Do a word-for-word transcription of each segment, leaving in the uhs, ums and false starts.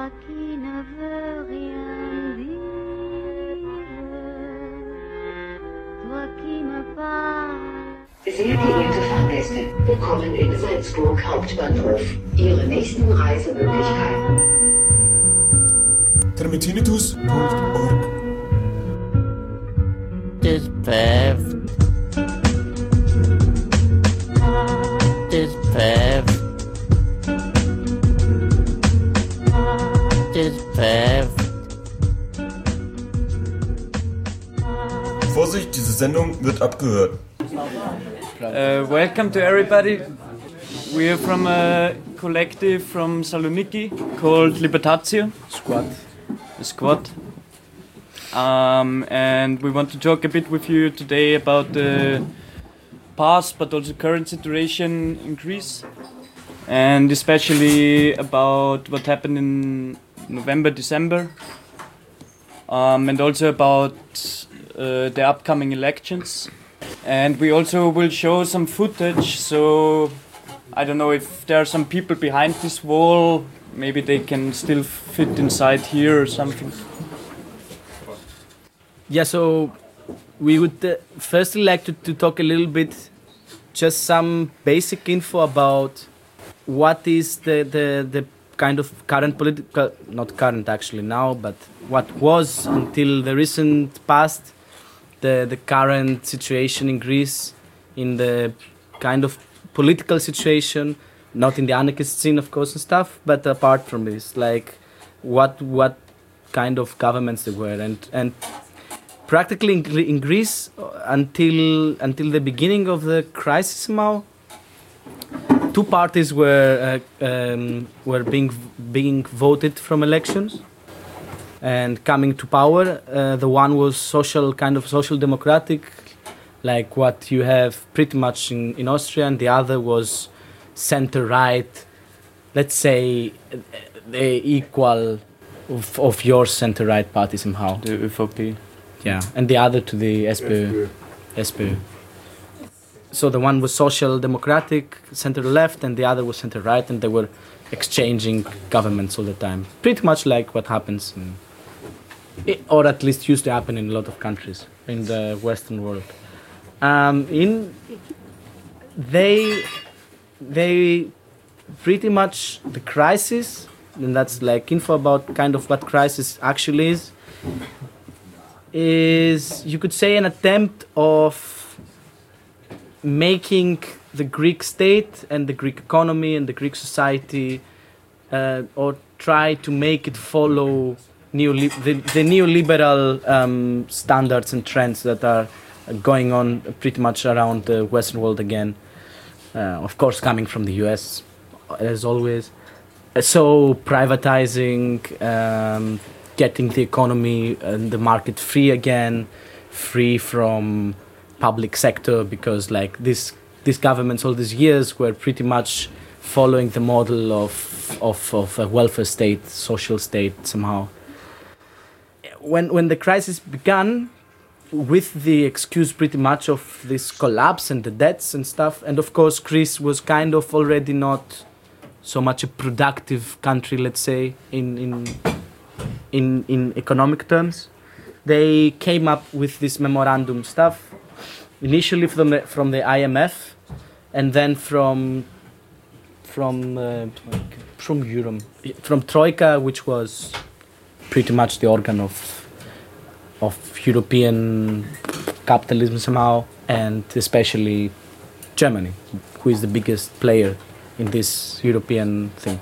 Toi qui ne veux rien dire, toi qui me parles. Sehr geehrte Fahrgäste, willkommen in Salzburg Hauptbahnhof. Ihre nächsten Reisemöglichkeiten. Termitinitus punkt org Dispatch. Dispatch. Dispatch. Vorsicht, diese Sendung wird abgehört. Uh, welcome to everybody. We are from a collective from Saloniki called Libertatio. Squad. The Squad. Um, and we want to talk a bit with you today about the past but also current situation in Greece. And especially about what happened in November, December. Um, and also about uh, the upcoming elections. And we also will show some footage, so I don't know if there are some people behind this wall, maybe they can still fit inside here or something. Yeah, so we would uh, firstly like to, to talk a little bit, just some basic info about what is the, the, the kind of current political, not current actually now, but what was until the recent past, the, the current situation in Greece, in the kind of political situation, not in the anarchist scene of course and stuff, but apart from this, like what what kind of governments there were, and and practically in, in Greece until until the beginning of the crisis somehow, two parties were uh, um, were being being voted from elections and coming to power. Uh, the one was social, kind of social democratic, like what you have pretty much in, in Austria, and the other was center-right, let's say the equal of, of your center-right party somehow. The Ö V P. Yeah, and the other to the S P Ö. S P Ö. So the one was social democratic, center-left, and the other was center-right, and they were exchanging governments all the time. Pretty much like what happens in, or at least used to happen in a lot of countries in the Western world. Um, in they they pretty much the crisis, and that's like info about kind of what crisis actually is, is you could say an attempt of making the Greek state and the Greek economy and the Greek society, uh, or try to make it follow neoli- the, the neoliberal um, standards and trends that are going on pretty much around the Western world again. Uh, of course, coming from the U S, as always. So privatizing, um, getting the economy and the market free again, free from public sector, because like this, these governments all these years were pretty much following the model of of, of a welfare state, social state somehow. When when the crisis began, with the excuse pretty much of this collapse and the debts and stuff, and of course Greece was kind of already not so much a productive country, let's say, in in in, in economic terms. They came up with this memorandum stuff, initially from the, from the I M F, and then from from uh, from Euro, from Troika, which was pretty much the organ of of European capitalism somehow, and especially Germany, who is the biggest player in this European thing.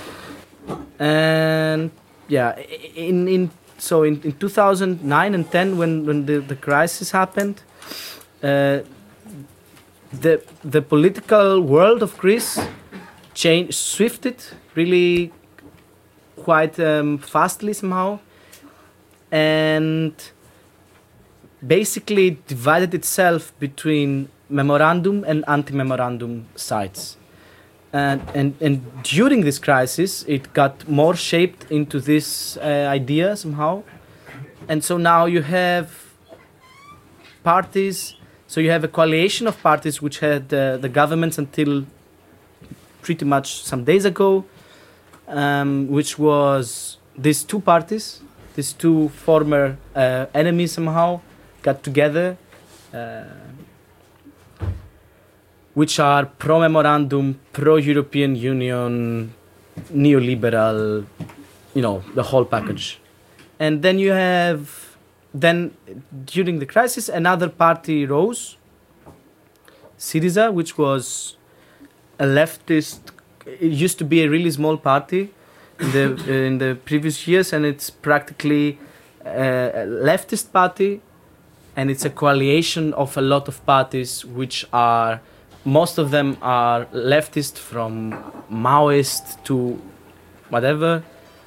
And yeah, in in so in, in two thousand nine and ten, when when the, the crisis happened, uh, the the political world of Greece changed, swifted really quite um, fastly somehow, and basically divided itself between memorandum and anti-memorandum sides. And, and and during this crisis, it got more shaped into this uh, idea somehow. And so now you have parties, so you have a coalition of parties which had uh, the governments until pretty much some days ago, um, which was these two parties, these two former uh, enemies somehow got together, uh, which are pro-memorandum, pro-European Union, neoliberal, you know, the whole package. And then you have, then during the crisis, another party rose, Syriza, which was a leftist. It used to be a really small party in the uh, in the previous years, and it's practically uh, a leftist party, and it's a coalition of a lot of parties, which are, most of them are leftist, from Maoist to whatever,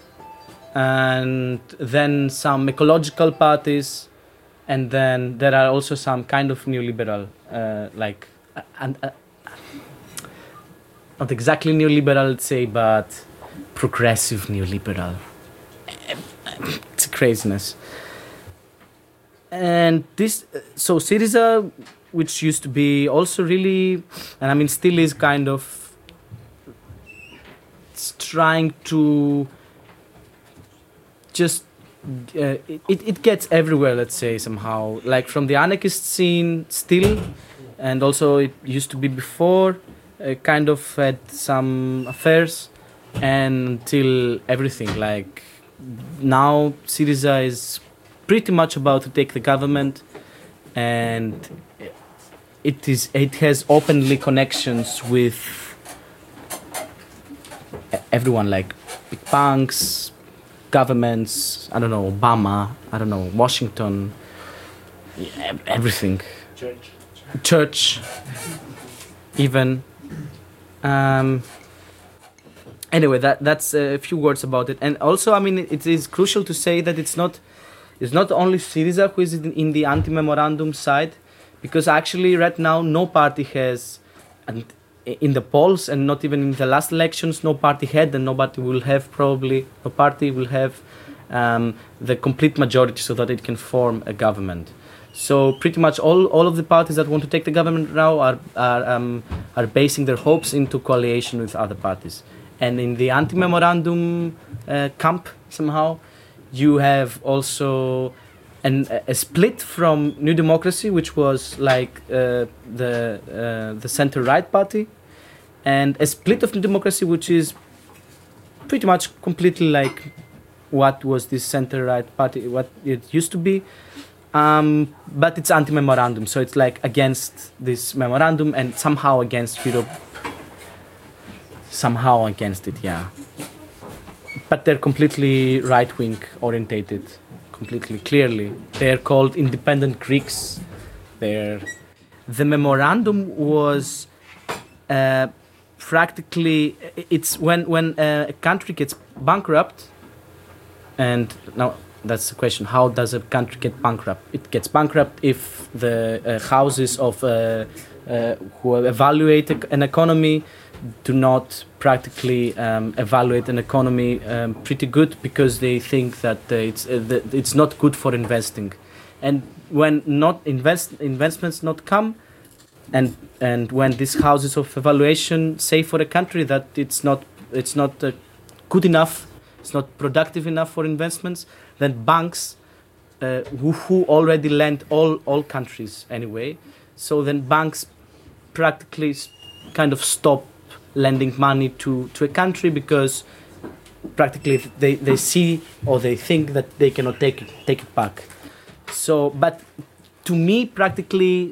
and then some ecological parties, and then there are also some kind of neoliberal, uh, like, uh, and uh, not exactly neoliberal, let's say, but progressive neoliberal. It's a craziness. And this, so Syriza, which used to be also really, and I mean still is kind of, it's trying to just, uh, it, it gets everywhere, let's say, somehow. Like from the anarchist scene still, and also it used to be before, uh, kind of had some affairs, and until everything. Like now Syriza is pretty much about to take the government, and it is it has openly connections with everyone, like big banks, governments, I don't know, Obama, I don't know, Washington, everything. Church. Church, even. Um, anyway, that that's a few words about it. And also, I mean, it, it is crucial to say that it's not it's not only Syriza who is in, in the anti-memorandum side, because actually right now no party has, and in the polls and not even in the last elections, no party had, and nobody will have, probably no party will have um, the complete majority so that it can form a government. So pretty much all, all of the parties that want to take the government now are are um, are basing their hopes into coalition with other parties. And in the anti-memorandum uh, camp, somehow, you have also an, a split from New Democracy, which was like uh, the uh, the center-right party, and a split of New Democracy, which is pretty much completely like what was this center-right party, what it used to be. Um, but it's anti-memorandum, so it's like against this memorandum and somehow against Europe. Somehow against it, yeah. But they're completely right-wing orientated, completely, clearly. They're called Independent Greeks. They're... The memorandum was uh, practically... It's when, when uh, a country gets bankrupt, and now... That's the question. How does a country get bankrupt? It gets bankrupt if the uh, houses of uh, uh, who evaluate an economy do not practically um, evaluate an economy um, pretty good, because they think that uh, it's uh, that it's not good for investing. And when not invest investments not come, and and when these houses of evaluation say for a country that it's not it's not uh, good enough, it's not productive enough for investments, then banks, uh, who, who already lend all, all countries anyway, so then banks practically kind of stop lending money to, to a country, because practically they, they see or they think that they cannot take it, take it back. So, but to me, practically,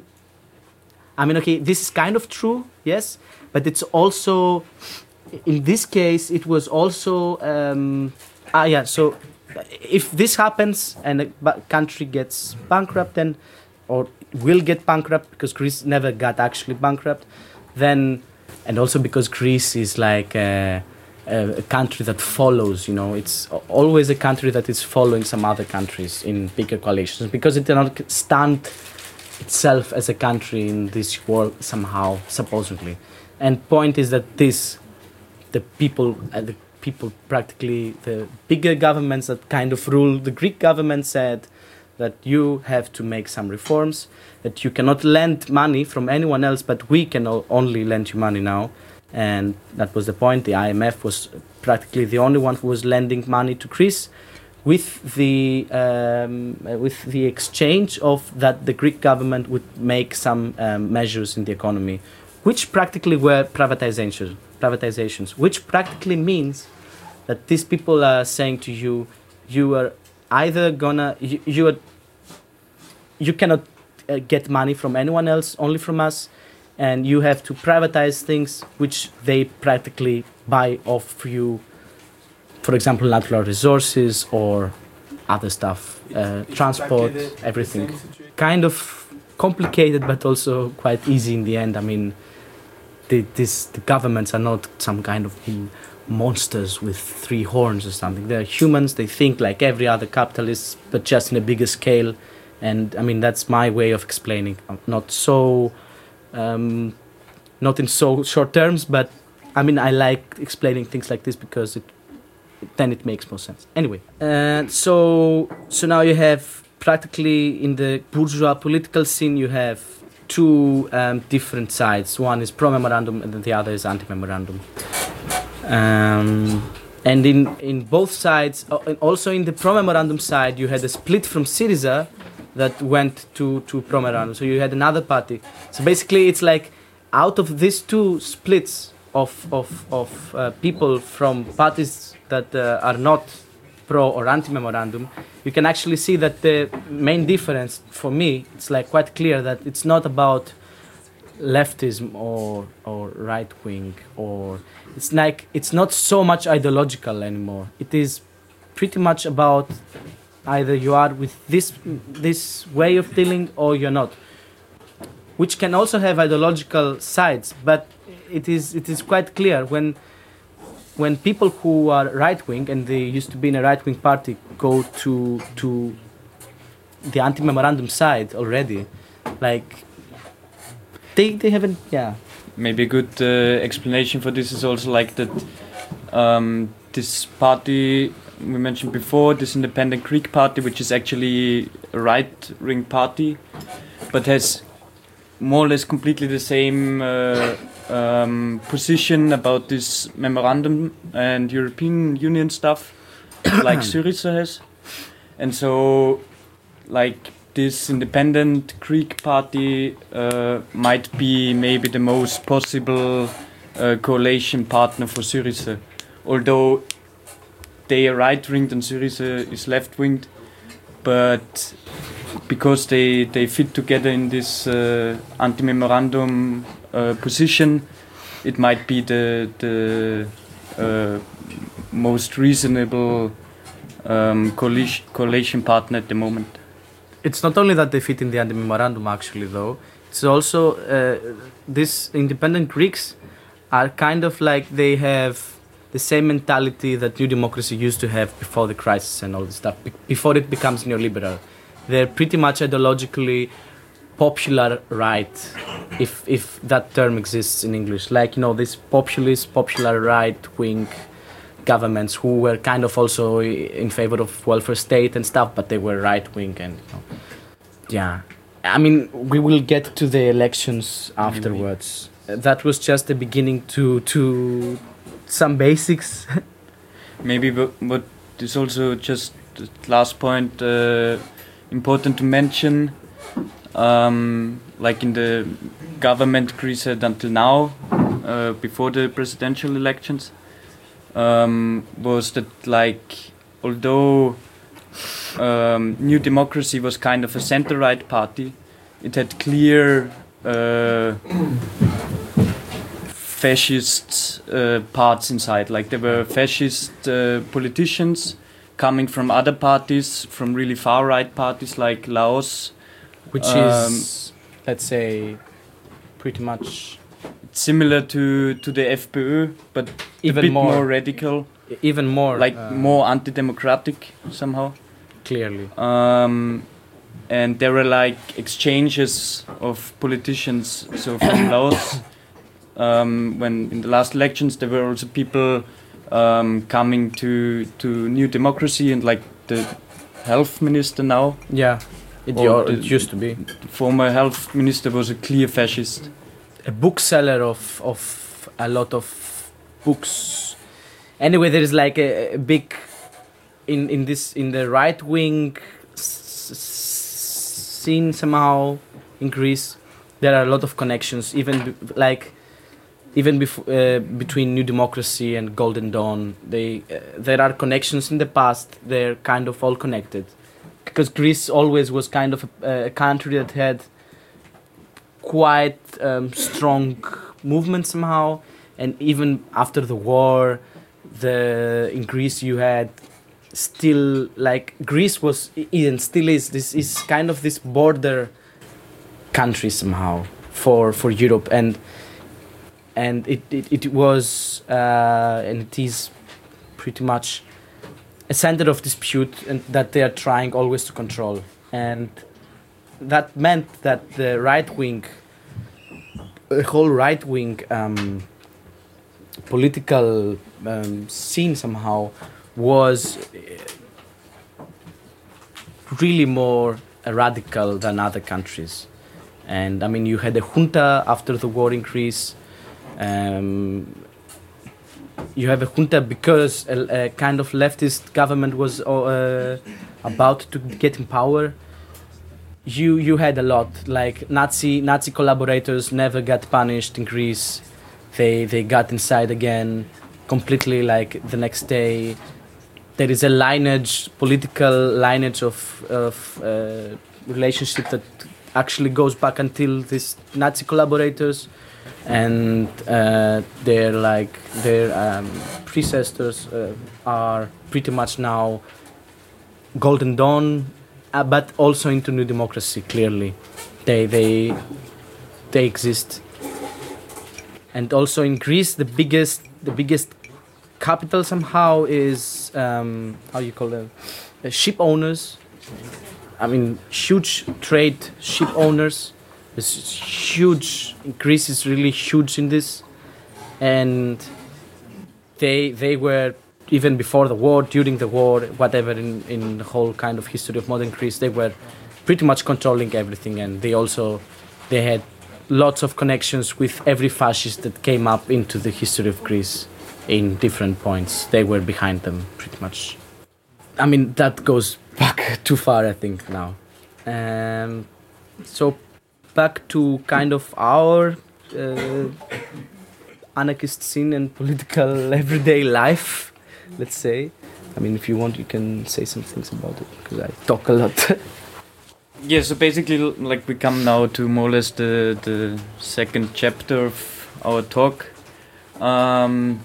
I mean, okay, this is kind of true, yes, but it's also, in this case, it was also, um, ah, yeah, so if this happens and a country gets bankrupt, then, or will get bankrupt, because Greece never got actually bankrupt, then, and also because Greece is like a, a, a country that follows, you know, it's always a country that is following some other countries in bigger coalitions, because it cannot stand itself as a country in this world somehow, supposedly. And point is that this, the people, uh, the people practically, the bigger governments that kind of rule the Greek government said that you have to make some reforms, that you cannot lend money from anyone else, but we can only lend you money now. and that was the point. The I M F was practically the only one who was lending money to Greece, with the um, uh, with the exchange of that the Greek government would make some um, measures in the economy, which practically were privatizations. Privatizations, which practically means that these people are saying to you, you are either gonna you, you are you cannot uh, get money from anyone else, only from us, and you have to privatize things which they practically buy off you. For example, natural resources or other stuff, uh, transport, everything. Kind of complicated, but also quite easy in the end. I mean, the, this, the governments are not some kind of monsters with three horns or something. They're humans. They think like every other capitalist, but just in a bigger scale. And I mean, that's my way of explaining. Not so, um, not in so short terms, but I mean, I like explaining things like this because it, then it makes more sense. Anyway, uh, so so now you have practically in the bourgeois political scene, you have two um, different sides. One is pro-memorandum, and then the other is anti-memorandum. Um, and in in both sides, uh, and also in the pro-memorandum side, you had a split from Syriza that went to, to pro-memorandum. So you had another party. So basically it's like out of these two splits of, of, of uh, people from parties that uh, are not pro or anti-memorandum, you can actually see that the main difference for me, it's like quite clear that it's not about leftism or, or right-wing, or it's like, it's not so much ideological anymore. It is pretty much about either you are with this this way of dealing or you're not, which can also have ideological sides. But it is it is quite clear when when people who are right wing and they used to be in a right wing party go to to the anti-memorandum side already, like they they haven't yeah. Maybe a good uh, explanation for this is also like that um, this party we mentioned before, this independent Greek party, which is actually a right-wing party, but has more or less completely the same uh, um, position about this memorandum and European Union stuff, like Syriza has. And so, like, this independent Greek party uh, might be maybe the most possible uh, coalition partner for Syriza, although they are right-winged and Syriza is left-winged, but because they, they fit together in this uh, anti-memorandum uh, position, it might be the the uh, most reasonable um, coalition, coalition partner at the moment. It's not only that they fit in the anti-memorandum actually though, it's also uh, these independent Greeks are kind of like they have the same mentality that New Democracy used to have before the crisis and all this stuff, be- before it becomes neoliberal. They're pretty much ideologically popular right, if if that term exists in English. Like, you know, these populist, popular right-wing governments who were kind of also in favor of welfare state and stuff, but they were right-wing and, you know, yeah. I mean, we will get to the elections afterwards. That was just the beginning to to... some basics. Maybe what, what is also just the last point uh, important to mention, um, like in the government Greece had until now, uh, before the presidential elections, um, was that like although um, New Democracy was kind of a center-right party, it had clear uh, fascist uh, parts inside. Like there were fascist uh, politicians coming from other parties, from really far right parties like Laos, which um, is, let's say, pretty much similar to to the F P Ö, but even a bit more, more radical, even more like uh, more anti-democratic somehow. Clearly. Um, and there were like exchanges of politicians. So from Laos, um, when in the last elections there were also people um, coming to to New Democracy, and like the health minister now. Yeah, it, Or it the- used to be. The former health minister was a clear fascist. A bookseller of of a lot of books. Anyway, there is like a, a big in in this in the right wing s- s- scene somehow in Greece. There are a lot of connections, even b- like even bef- uh, between New Democracy and Golden Dawn. They uh, there are connections in the past. They're kind of all connected, because Greece always was kind of a, a country that had quite um, strong movement somehow, and even after the war, the in Greece you had still like Greece was and still is this is kind of this border country somehow for for Europe, and and it it, it was uh, and it is pretty much a center of dispute and that they are trying always to control, and that meant that the right wing, the whole right wing um, political um, scene somehow was really more radical than other countries. And I mean, you had a junta after the war in Greece. Um, you have a junta because a, a kind of leftist government was uh, about to get in power. You you had a lot, like Nazi Nazi collaborators never got punished in Greece. They they got inside again, completely like the next day. There is a lineage, political lineage of of uh, relationship that actually goes back until these Nazi collaborators, and uh, their like their um, predecessors uh, are pretty much now Golden Dawn, uh, but also into New Democracy. Clearly, they they they exist, and also in Greece, the biggest the biggest capital somehow is um, how you call them, uh, ship owners. I mean, huge trade ship owners. It's huge. Greece is really huge in this, and they they were even before the war, during the war, whatever in in the whole kind of history of modern Greece, they were pretty much controlling everything, and they also they had lots of connections with every fascist that came up into the history of Greece in different points. They were behind them pretty much. I mean, that goes back too far, I think, now. Um, so back to kind of our uh, anarchist scene and political everyday life, let's say. I mean, if you want, you can say some things about it, because I talk a lot. Yeah, so basically, like, we come now to more or less the, the second chapter of our talk. Um,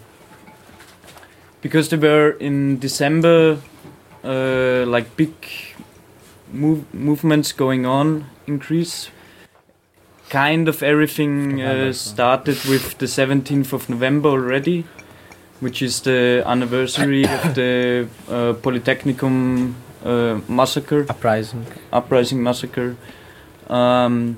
because there were in December uh, like big move, movements going on in Greece. Kind of everything uh, started with the seventeenth of November already, which is the anniversary of the uh, Polytechnicum uh, massacre. Uprising. Uprising massacre. Um,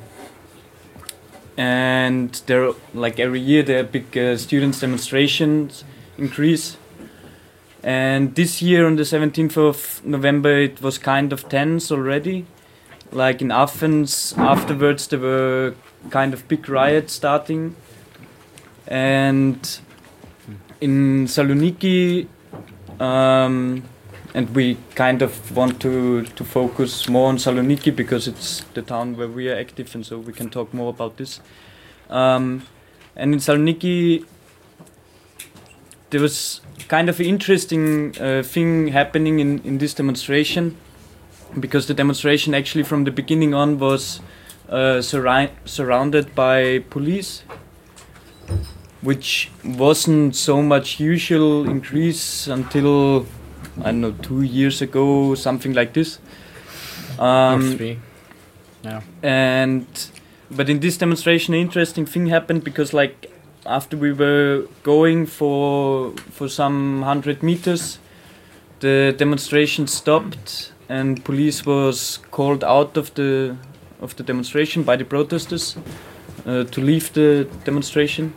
and there, like every year, there are big uh, students' demonstrations in Greece. And this year, on the seventeenth of November, it was kind of tense already. Like in Athens, afterwards there were kind of big riots starting. And in Saloniki, um, and we kind of want to, to focus more on Saloniki because it's the town where we are active, and so we can talk more about this. Um, and in Saloniki, there was kind of an interesting uh, thing happening in, in this demonstration, because the demonstration actually from the beginning on was uh, surri- surrounded by police, which wasn't so much usual in Greece until, I don't know, two years ago, something like this. Um, or three. Yeah. And but in this demonstration, an interesting thing happened, because like after we were going for for some hundred meters, the demonstration stopped and police was called out of the of the demonstration by the protesters uh, to leave the demonstration.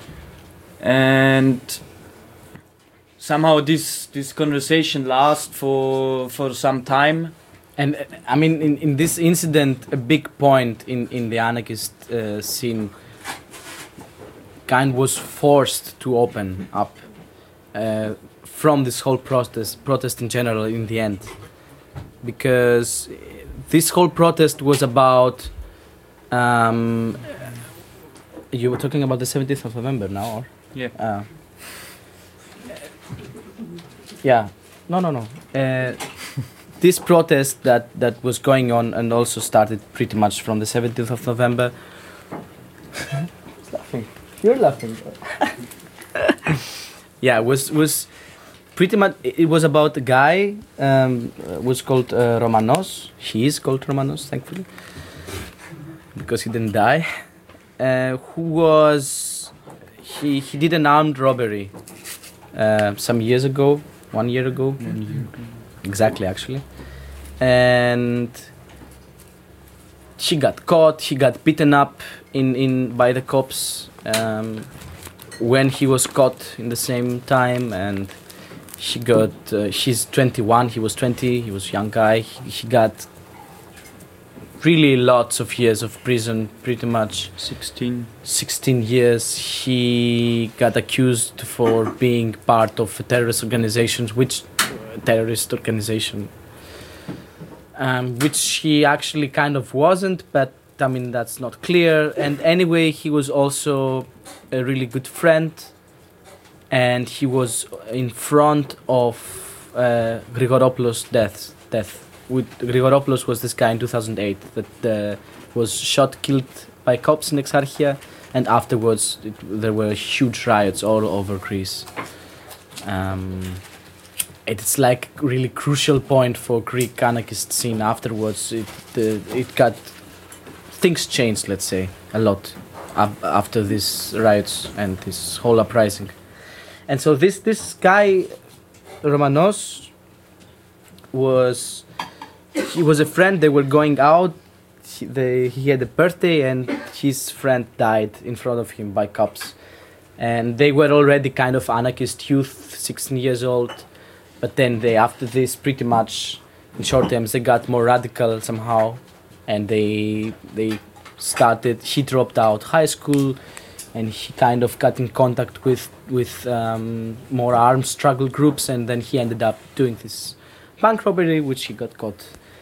And somehow this this conversation lasts for for some time. And uh, I mean, in, in this incident, a big point in, in the anarchist uh, scene kind was forced to open up uh, from this whole protest, protest in general in the end. Because this whole protest was about... Um, you were talking about the seventeenth of November now, or? Yeah. Uh, yeah. No, no, no. Uh, this protest that, that was going on and also started pretty much from the seventeenth of November. Who's laughing? You're laughing. Yeah, was was pretty much. It was about a guy. Um, was called uh, Romanos. He is called Romanos, thankfully, because he didn't die. Uh, who was he? He did an armed robbery uh, some years ago. One year ago. One year ago. Exactly, actually. And he got caught. He got beaten up in, in by the cops um, when he was caught in the same time. And she got. Uh, she's twenty-one. He was twenty. He was a young guy. He, he got really lots of years of prison. Pretty much sixteen. sixteen years. He got accused for being part of a terrorist organization, which uh, terrorist organization, um, which he actually kind of wasn't, but I mean that's not clear. And anyway, he was also a really good friend, and he was in front of uh, Grigoropoulos' death. Death. With Grigoropoulos was this guy in two thousand eight that uh, was shot, killed by cops in Exarchia, and afterwards it, there were huge riots all over Greece. Um, it's like a really crucial point for Greek anarchist scene. Afterwards, it uh, it got things changed, let's say, a lot af- after these riots and this whole uprising. And so this this guy Romanos was. He was a friend. They were going out. He, they, he had a birthday, and his friend died in front of him by cops. And they were already kind of anarchist youth, sixteen years old. But then they, after this, pretty much in short terms, they got more radical somehow, and they they started. He dropped out high school, and he kind of got in contact with with um, more armed struggle groups, and then he ended up doing this bank robbery, which he got caught.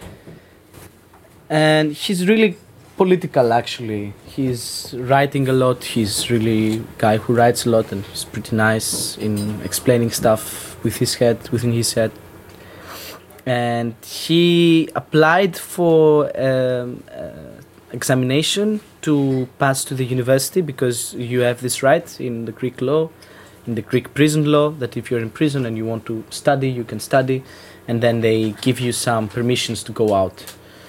And he's really political, actually. He's writing a lot. He's really a guy who writes a lot, and he's pretty nice in explaining stuff with his head, within his head. And he applied for um, uh, examination to pass to the university, because you have this right in the Greek law, in the Greek prison law, that if you're in prison and you want to study, you can study, and then they give you some permissions to go out.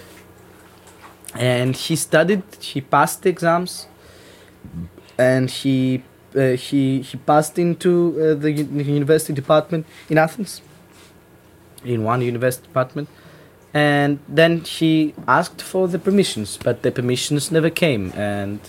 And he studied, he passed the exams, and he uh, he he passed into uh, the u- university department in Athens, in one university department, and then he asked for the permissions, but the permissions never came, and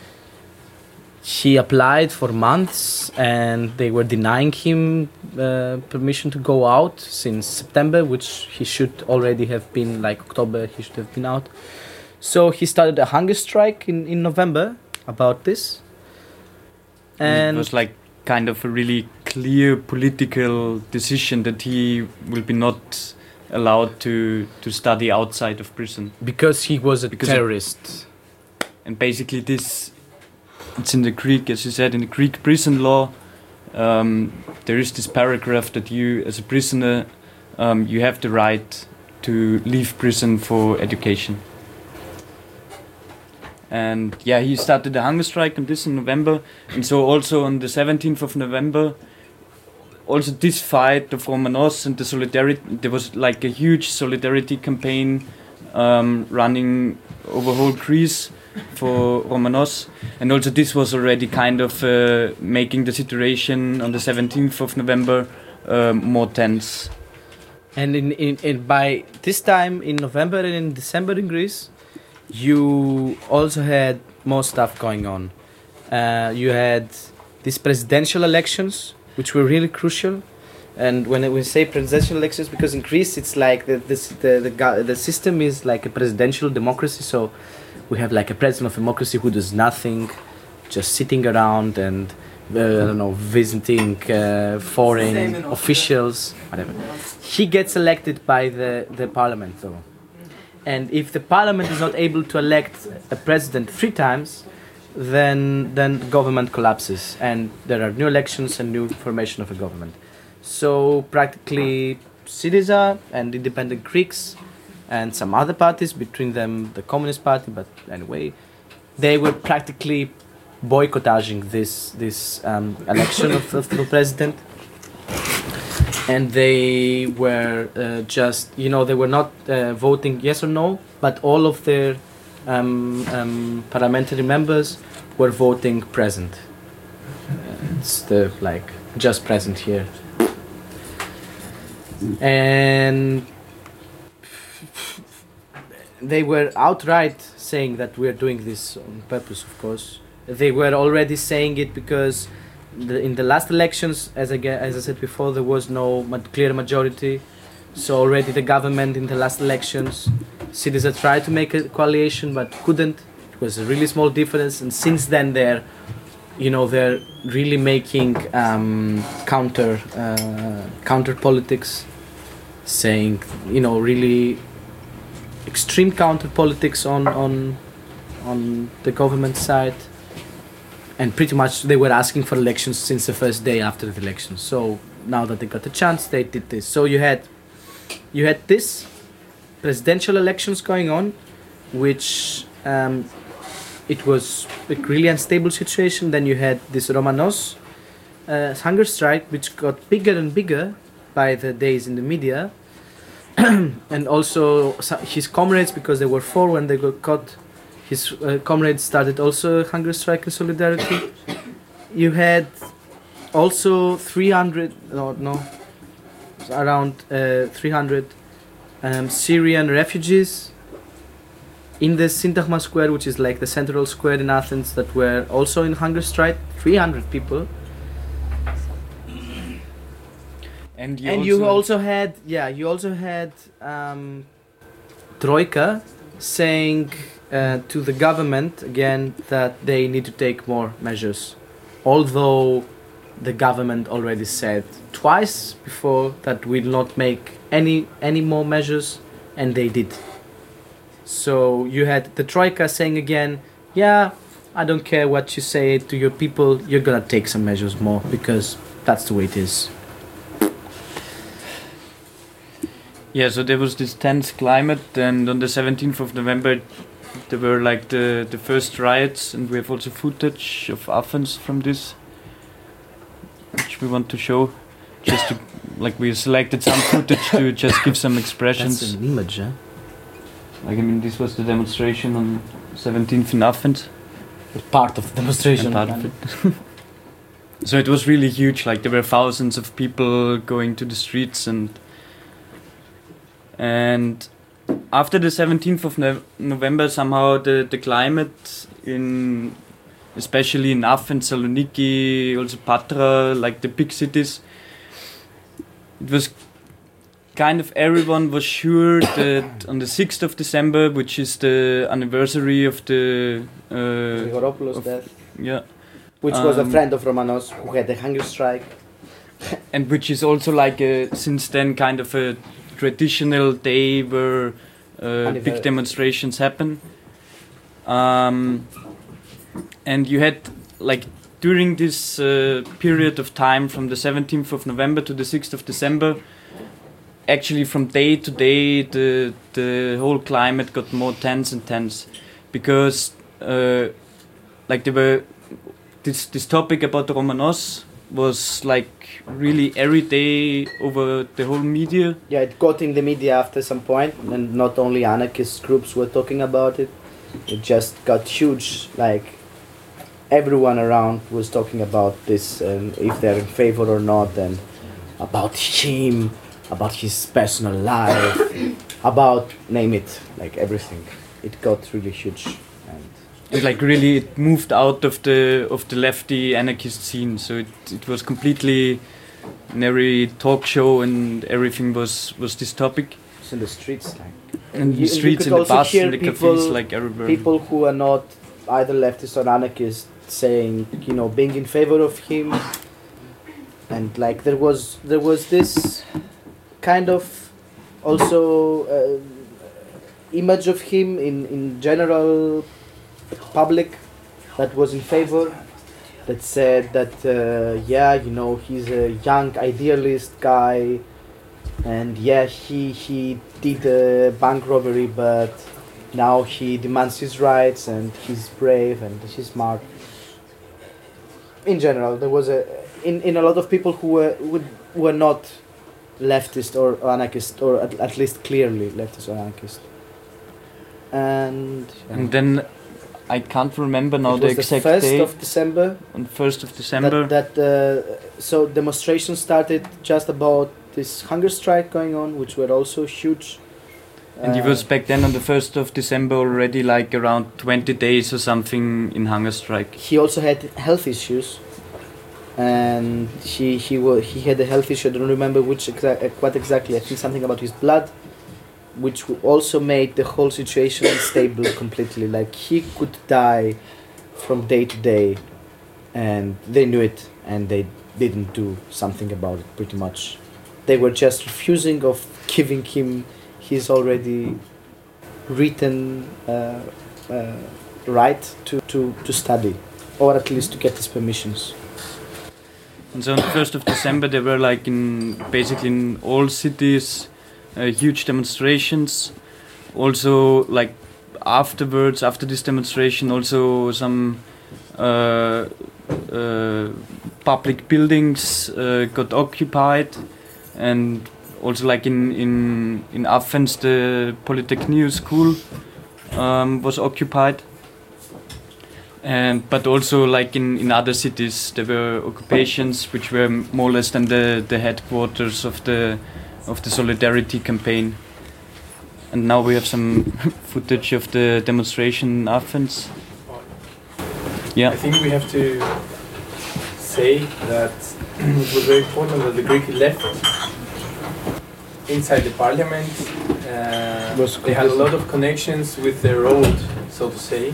he applied for months, and they were denying him uh, permission to go out since September, which he should already have been, like October, he should have been out. So he started a hunger strike in, in November about this. And it was like kind of a really clear political decision that he will be not allowed to, to study outside of prison. Because he was a Because terrorist. And basically this, it's in the Greek, as you said, in the Greek prison law, um, there is this paragraph that you, as a prisoner, um, you have the right to leave prison for education. And yeah, he started a hunger strike on this in November, and so also on the seventeenth of November, also this fight of Romanos and the solidarity, there was like a huge solidarity campaign um, running over whole Greece for Romanos, and also this was already kind of uh, making the situation on the seventeenth of November uh, more tense. And in, in, in by this time in November and in December in Greece, you also had more stuff going on. Uh, you had these presidential elections, which were really crucial. And when we say presidential elections, because in Greece it's like the this, the the go- the system is like a presidential democracy. So we have like a president of democracy who does nothing, just sitting around and uh, I don't know, visiting uh, foreign officials, whatever. He gets elected by the, the parliament though. And if the parliament is not able to elect a president three times, then then the government collapses and there are new elections and new formation of a government. So practically Syriza and independent Greeks and some other parties, between them the Communist Party, but anyway, they were practically boycotting this this um, election of, of the president. And they were uh, just, you know, they were not uh, voting yes or no, but all of their um, um, parliamentary members were voting present. Uh, it's the, like, just present here. And they were outright saying that we are doing this on purpose, of course. They were already saying it because The, in the last elections, as I, as I said before, there was no ma- clear majority. So already the government in the last elections, Syriza tried to make a coalition but couldn't. It was a really small difference. And since then, they're, you know, they're really making um, counter uh, counter politics, saying, you know, really extreme counter politics on on on the government side. And pretty much they were asking for elections since the first day after the election. So now that they got a chance, they did this. So you had, you had this presidential elections going on, which um, it was a really unstable situation. Then you had this Romanos uh, hunger strike, which got bigger and bigger by the days in the media, and also his comrades, because there were four when they got caught. His uh, comrades started also a hunger strike in solidarity. You had also three hundred, no, no around uh, three hundred um, Syrian refugees in the Syntagma Square, which is like the central square in Athens, that were also in hunger strike. three hundred people. And you, and also, you also had, yeah, you also had um, Troika saying uh, to the government again that they need to take more measures, although the government already said twice before that we'll not make any any more measures, and they did. So you had the Troika saying again, yeah, I don't care what you say to your people, you're gonna take some measures more because that's the way it is. Yeah, so there was this tense climate, and on the seventeenth of November there were like the, the first riots, and we have also footage of Athens from this, which we want to show. Just to, like, we selected some footage to just give some expressions. That's an image, huh? Like, I mean, this was the demonstration on seventeenth in Athens. Part of the demonstration. Part of it. So it was really huge, like there were thousands of people going to the streets, and and after the seventeenth of no- November somehow the, the climate in, especially in Athens, Saloniki, also Patra, like the big cities, it was kind of everyone was sure that on the sixth of December, which is the anniversary of the uh, Grigoropoulos' of- death, yeah, which was a um, friend of Romanos who had a hunger strike. and which is also like a, since then kind of a traditional day where uh, big Anniver- demonstrations happen. Um, and you had, like, during this uh, period of time from the seventeenth of November to the sixth of December, actually from day to day the the whole climate got more tense and tense, because uh, like there were this this topic about the Romanos was like really every day over the whole media. Yeah, it got in the media after some point, and not only anarchist groups were talking about it. It just got huge, like everyone around was talking about this, and if they're in favor or not, and about him, about his personal life, about, name it, like everything. It got really huge. And It like really it moved out of the of the lefty anarchist scene, so it, it was completely in every talk show, and everything was was this topic. it's in the streets, like In You- the you streets, could in the also bus, hear in the people- cafes, like everywhere. people who are not either leftist or anarchist saying, you know, being in favor of him, and like there was there was this kind of also uh, image of him in in general public that was in favor, that said that uh, yeah, you know, he's a young idealist guy, and yeah, he he did a bank robbery, but now he demands his rights, and he's brave and he's smart. In general, there was a in, in a lot of people who were would, were not leftist or anarchist, or at, at least clearly leftist or anarchist. And yeah. And then I can't remember now It the was exact the first date. of December. On first of December. That, that uh, so demonstrations started just about this hunger strike going on, which were also huge. And he Uh, was back then on the first of December already like around twenty days or something in hunger strike. He also had health issues, and he he wa- he had a health issue. I don't remember which exa- uh, what exactly. I think something about his blood, which w- also made the whole situation unstable completely. Like he could die from day to day, and they knew it, and they didn't do something about it. Pretty much, they were just refusing of giving him his already written uh, uh, right to, to, to study, or at least to get his permissions. And so on the first of December there were like in basically in all cities uh, huge demonstrations. Also like afterwards, after this demonstration, also some uh, uh, public buildings uh, got occupied, and also like in in in Athens the Polytechnic school um, was occupied. And but also like in, in other cities there were occupations which were more or less than the, the headquarters of the of the Solidarity campaign. And now we have some footage of the demonstration in Athens. Yeah. I think we have to say that it was very important that the Greek left inside the parliament. Uh, Was they had a lot of connections with the road, so to say.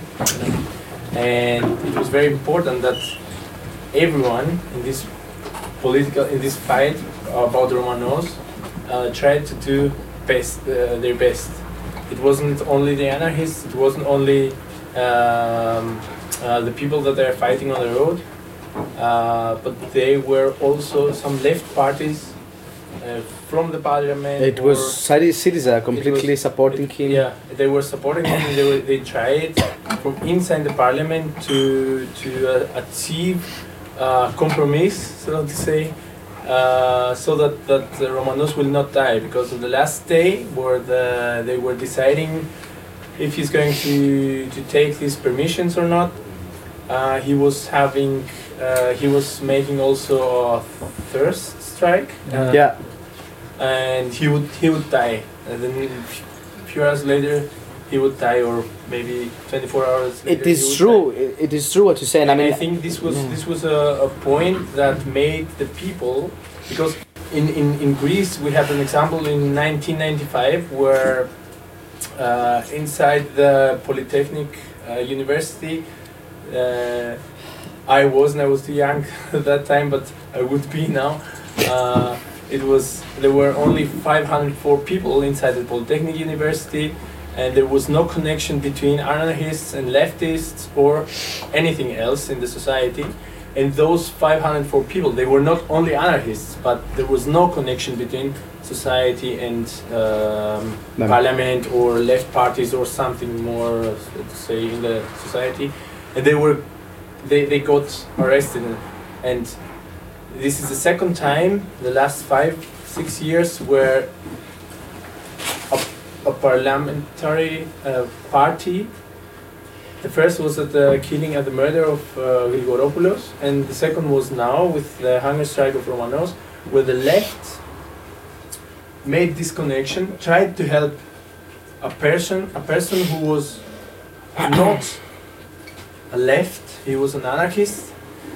And it was very important that everyone in this political, in this fight about Romanos, uh, tried to do best, uh, their best. It wasn't only the anarchists, it wasn't only um, uh, the people that are fighting on the road, uh, but they were also some left parties uh, from the parliament. It was Syri- Syriza completely was- supporting it- him. Yeah, they were supporting him. And they were, they tried from inside the parliament to to uh, achieve uh, compromise, so to say, uh, so that that the Romanos will not die, because on the last day where the they were deciding if he's going to to take these permissions or not. Uh, he was having uh, he was making also a thirst strike. Uh, Yeah, and he would he would die. And then a few hours later, he would die, or maybe twenty-four hours later. it he is would true. die. It, it is true what you say. And I And I mean, think this was yeah. this was a, a point that made the people, because in, in, in Greece we have an example in nineteen ninety-five where uh, inside the Polytechnic uh, University. Uh, I wasn't. I was too young at that time, but I would be now. Uh, it was there were only five hundred four people inside the Polytechnic University, and there was no connection between anarchists and leftists or anything else in the society. And those five hundred four people, they were not only anarchists, but there was no connection between society and um, No. parliament or left parties or something more, so to say, in the society. And they were, they, they got arrested, and, and this is the second time, the last five, six years, where a, a parliamentary uh, party, the first was at the killing and the murder of uh, Grigoropoulos, and the second was now with the hunger strike of Romanos, where the left made this connection, tried to help a person, a person who was not a left, he was an anarchist,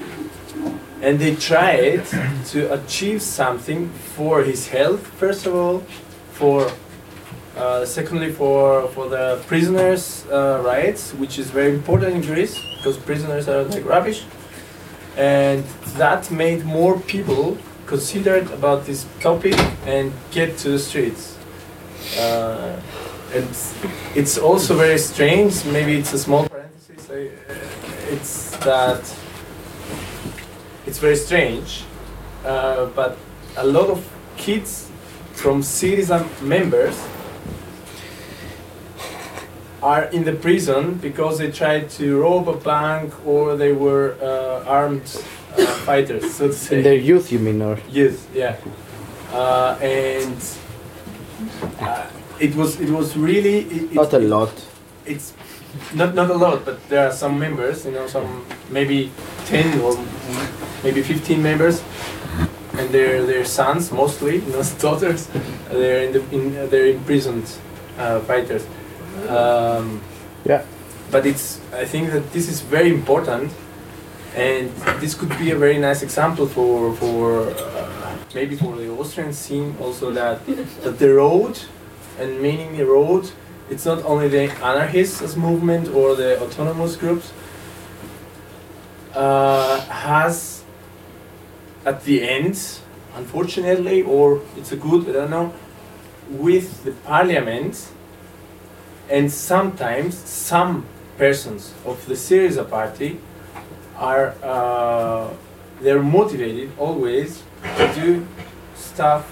and they tried to achieve something for his health, first of all, for Uh, secondly, for for the prisoners' uh, rights, which is very important in Greece because prisoners are like rubbish, and that made more people considered about this topic and get to the streets. Uh, and it's also very strange. Maybe it's a small parenthesis. I, uh, it's that it's very strange, uh, but a lot of kids from Syriza members are in the prison because they tried to rob a bank or they were uh, armed uh, fighters, so to say. In their youth, you mean, or? Yes, yeah. Uh, and uh, it was it was really it, it, Not a lot. It's not not a lot, but there are some members. You know, some maybe ten or maybe fifteen members, and their their sons mostly, not daughters. They're in the in they're imprisoned uh, fighters. Um, Yeah. but it's I think that this is very important, and this could be a very nice example for for uh, maybe for the Austrian scene also, that that the road, and meaning the road, it's not only the anarchists as movement or the autonomous groups, uh, has at the end, unfortunately, or it's a good, I don't know, with the parliament. And sometimes some persons of the Syriza party are uh, they're motivated always to do stuff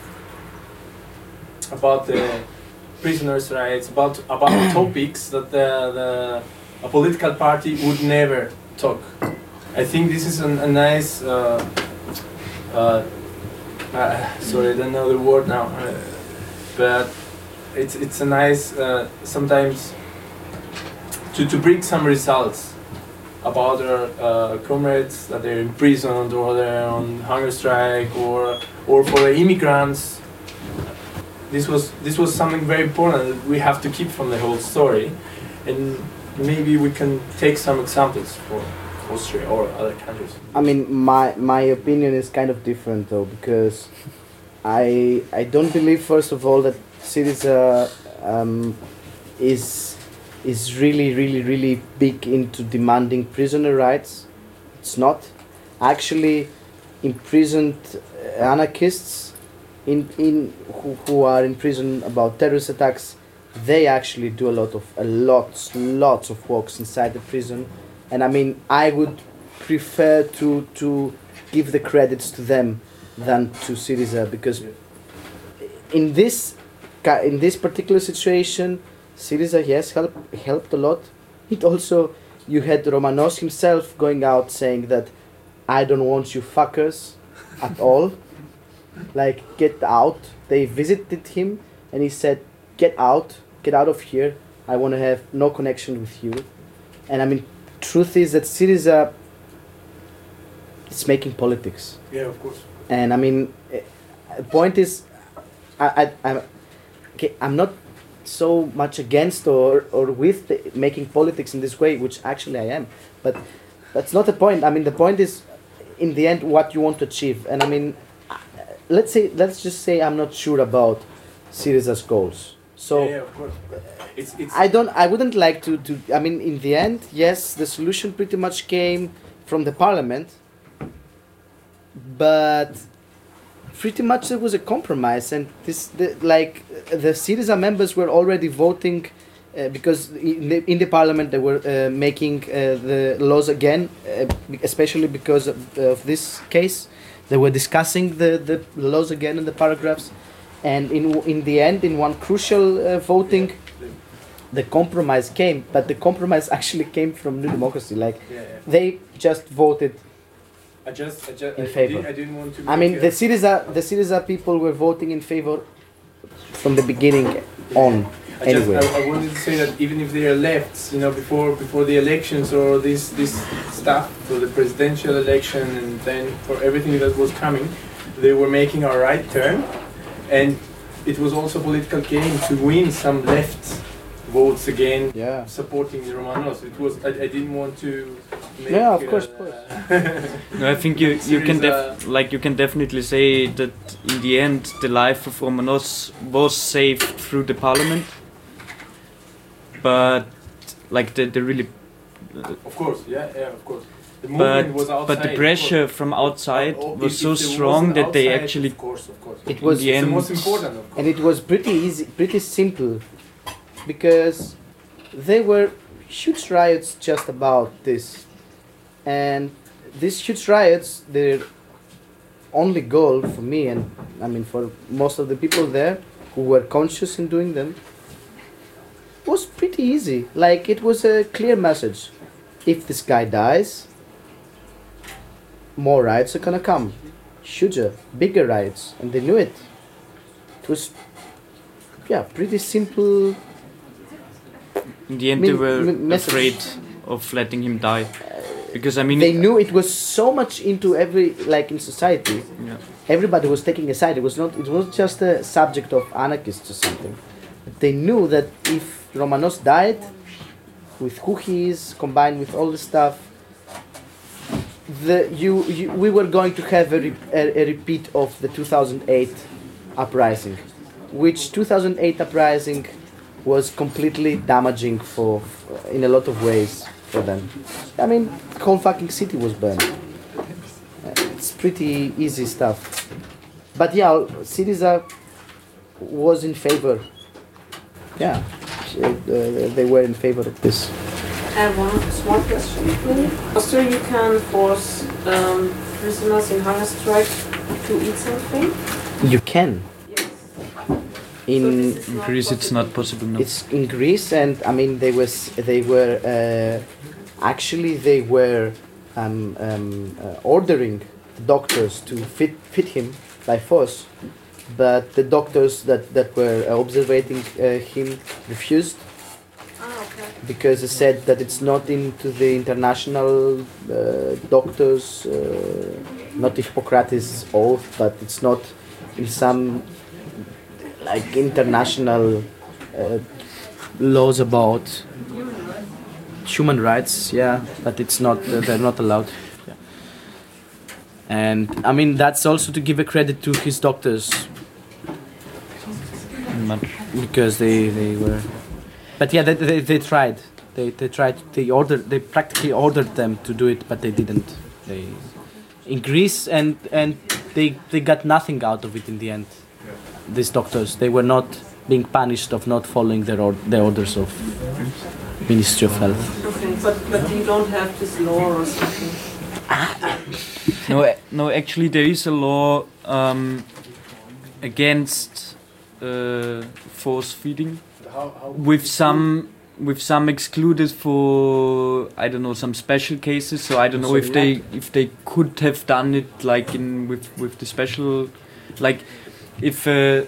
about the prisoners' rights, about about topics that the, the a political party would never talk. I think this is an, a nice. Uh, uh, uh, sorry, I don't know the word now, uh, but. It's it's a nice uh, sometimes to to bring some results about our uh, comrades that they're imprisoned or they're on hunger strike, or or for the immigrants. This was this was something very important that we have to keep from the whole story, and maybe we can take some examples for Austria or other countries. I mean, my my opinion is kind of different though, because I I don't believe, first of all, that Syriza um, is is really really really big into demanding prisoner rights. It's not. Actually, imprisoned anarchists in in who, who are in prison about terrorist attacks, they actually do a lot of a lots lots of works inside the prison, and I mean, I would prefer to to give the credits to them than to Syriza, because in this in this particular situation, Syriza, yes, help, helped a lot. It also, you had Romanos himself going out saying that I don't want you fuckers at all. Like, get out. They visited him and he said, get out, get out of here. I want to have no connection with you. And I mean, truth is that Syriza is making politics. Yeah, of course. And I mean, the point is, I, I, I'm, okay, I'm not so much against or, or with the, making politics in this way, which actually I am. But that's not the point. I mean, the point is, in the end, what you want to achieve. And I mean, let's say, let's just say I'm not sure about Syriza's goals. So yeah, yeah, of course. It's, it's I don't, I wouldn't like to, to, I mean, in the end, yes, the solution pretty much came from the parliament, but pretty much it was a compromise, and this, the, like, the Syriza members were already voting, uh, because in the, in the parliament they were uh, making uh, the laws again, uh, especially because of, of this case. They were discussing the, the laws again in the paragraphs, and in in the end, in one crucial uh, voting, the compromise came, but the compromise actually came from New Democracy. Like, yeah, yeah. they just voted I just, I just in I favor. Did, I didn't want to. I mean, make the a- Syriza, the Syriza people were voting in favor from the beginning on. I just, Anyway, I, I wanted to say that even if they are left, you know, before before the elections or this this stuff for the presidential election and then for everything that was coming, they were making a right turn, and it was also a political game to win some left votes again, yeah. supporting the Romanos. It was I, I didn't want to. Make, Yeah, of course, uh, of course. No, I think you, you can Syriza- def- like you can definitely say that in the end the life of Romanos was saved through the parliament, but like the the really. Of course, yeah, yeah, of course. The But movement was outside. but the pressure from outside Oh, oh, was if- so if there strong wasn't that they outside, actually. Of course, of course. It was in the It's the end, most important, of course. and it was pretty easy, pretty simple, because they were huge riots just about this, and these huge riots, their only goal for me, and I mean for most of the people there who were conscious in doing them, was pretty easy. Like, it was a clear message: if this guy dies, more riots are gonna come, huger, bigger riots, and they knew it. It was, yeah, pretty simple. In the end, mean- they were mean- message. afraid of letting him die, because I mean. They knew it was so much into every, like in society, Yeah. everybody was taking a side. It was not, it was just a subject of anarchists or something. But they knew that if Romanos died, with who he is, combined with all the stuff, the you, you we were going to have a, re, a, a repeat of the two thousand eight uprising, which two thousand eight uprising was completely damaging for, in a lot of ways for them. I mean, the whole fucking city was burned. Uh, It's pretty easy stuff. But yeah, Syriza was in favor. Yeah, uh, they were in favor of this. I have one small question. In Austria, you can force um, prisoners in hunger strike to eat something. You can. Yes. In So this is In not Greece, it's possible. not possible. No. It's in Greece, and I mean they was they were uh, actually they were um, um, uh, ordering the doctors to fit fit him by force, but the doctors that that were observing uh, him refused Ah, okay. because they said that it's not into the international uh, doctors, uh, not the Hippocrates oath, but it's not in some like international uh, laws about human rights. Yeah, but it's not. Uh, they're not allowed. Yeah. And I mean that's also to give a credit to his doctors Much. because they they were. But yeah, they they, they tried. They they tried. They ordered. They practically ordered them to do it, but they didn't. They in Greece, and and they they got nothing out of it in the end. These doctors, they were not being punished of not following their or, the orders of Ministry of Health. Okay, but but you don't have this law or something. No, a- no. Actually, there is a law um, against uh, force feeding, How, how with some with some excluded for I don't know some special cases. So I don't know if they if they could have done it like in with with the special, like if uh,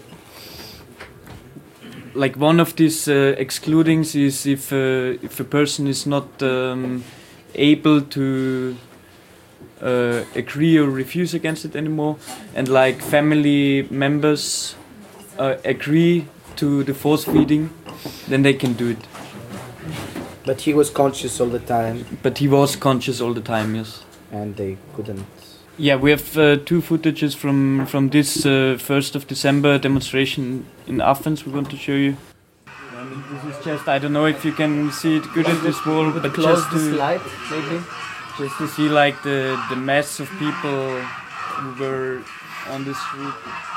like one of these uh, excludings is if uh, if a person is not um, able to uh, agree or refuse against it anymore, and like family members uh, agree to the force feeding, then they can do it. But he was conscious all the time, But he was conscious all the time, yes. and they couldn't. Yeah, we have uh, two footages from from this uh, first of December demonstration in Athens. We want to show you. I mean, this is just I don't know if you can see it good at this wall, but Close just this to light, maybe. just to see like the the mass of people who were on the street.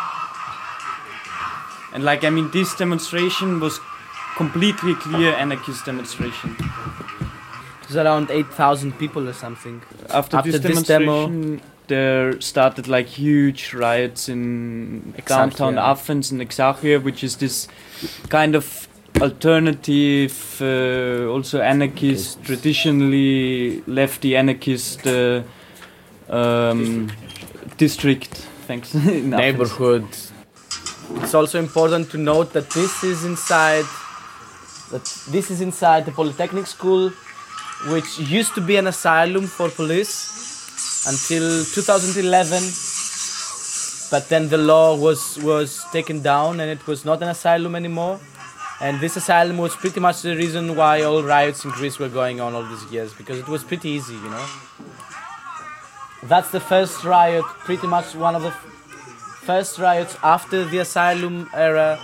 And like I mean, this demonstration was completely clear anarchist demonstration. It was around eight thousand people or something. After, After this this demo- demonstration, there started like huge riots in downtown Exarchia. Athens and Exarchia, which is this kind of alternative, uh, also anarchist, Anarchist. traditionally lefty anarchist uh, um, district. Thanks. in Athens. Neighborhood. It's also important to note that this is inside that this is inside the Polytechnic School, which used to be an asylum for police until two thousand eleven. But then the law was was taken down and it was not an asylum anymore. And this asylum was pretty much the reason why all riots in Greece were going on all these years, because it was pretty easy, you know. That's the first riot, pretty much one of the f- first riots after the asylum era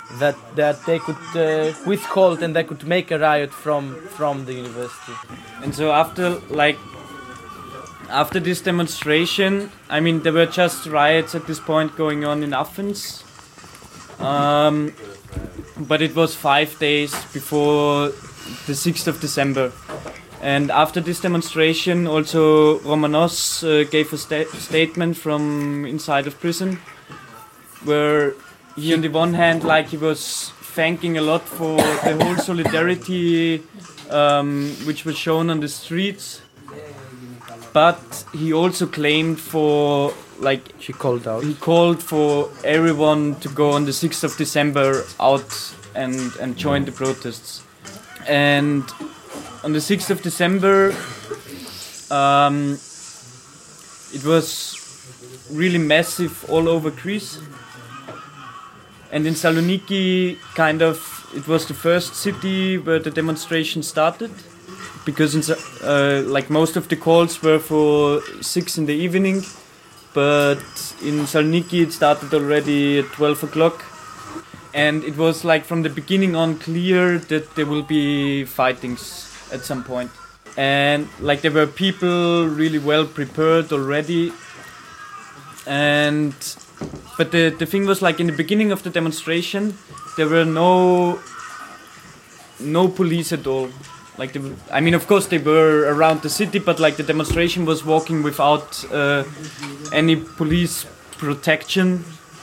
that that they could uh, withhold and they could make a riot from from the university. And so after like after this demonstration, I mean there were just riots at this point going on in Athens, um, but it was five days before the sixth of December. And after this demonstration, also Romanos uh, gave a sta- statement from inside of prison, where he, on the one hand, like he was thanking a lot for the whole solidarity um, which was shown on the streets, but he also claimed for like He called out. he called for everyone to go on the sixth of December out and and join the protests. And on the sixth of December, um, it was really massive all over Greece. And in Saloniki, kind of, it was the first city where the demonstration started, because in, Sa- uh, like most of the calls were for six in the evening, but in Saloniki it started already at twelve o'clock. And it was like from the beginning on clear that there will be fightings at some point. And like there were people really well prepared already. And but the, the thing was like in the beginning of the demonstration there were no no police at all. Like they were, I mean of course they were around the city, but like the demonstration was walking without uh, any police protection.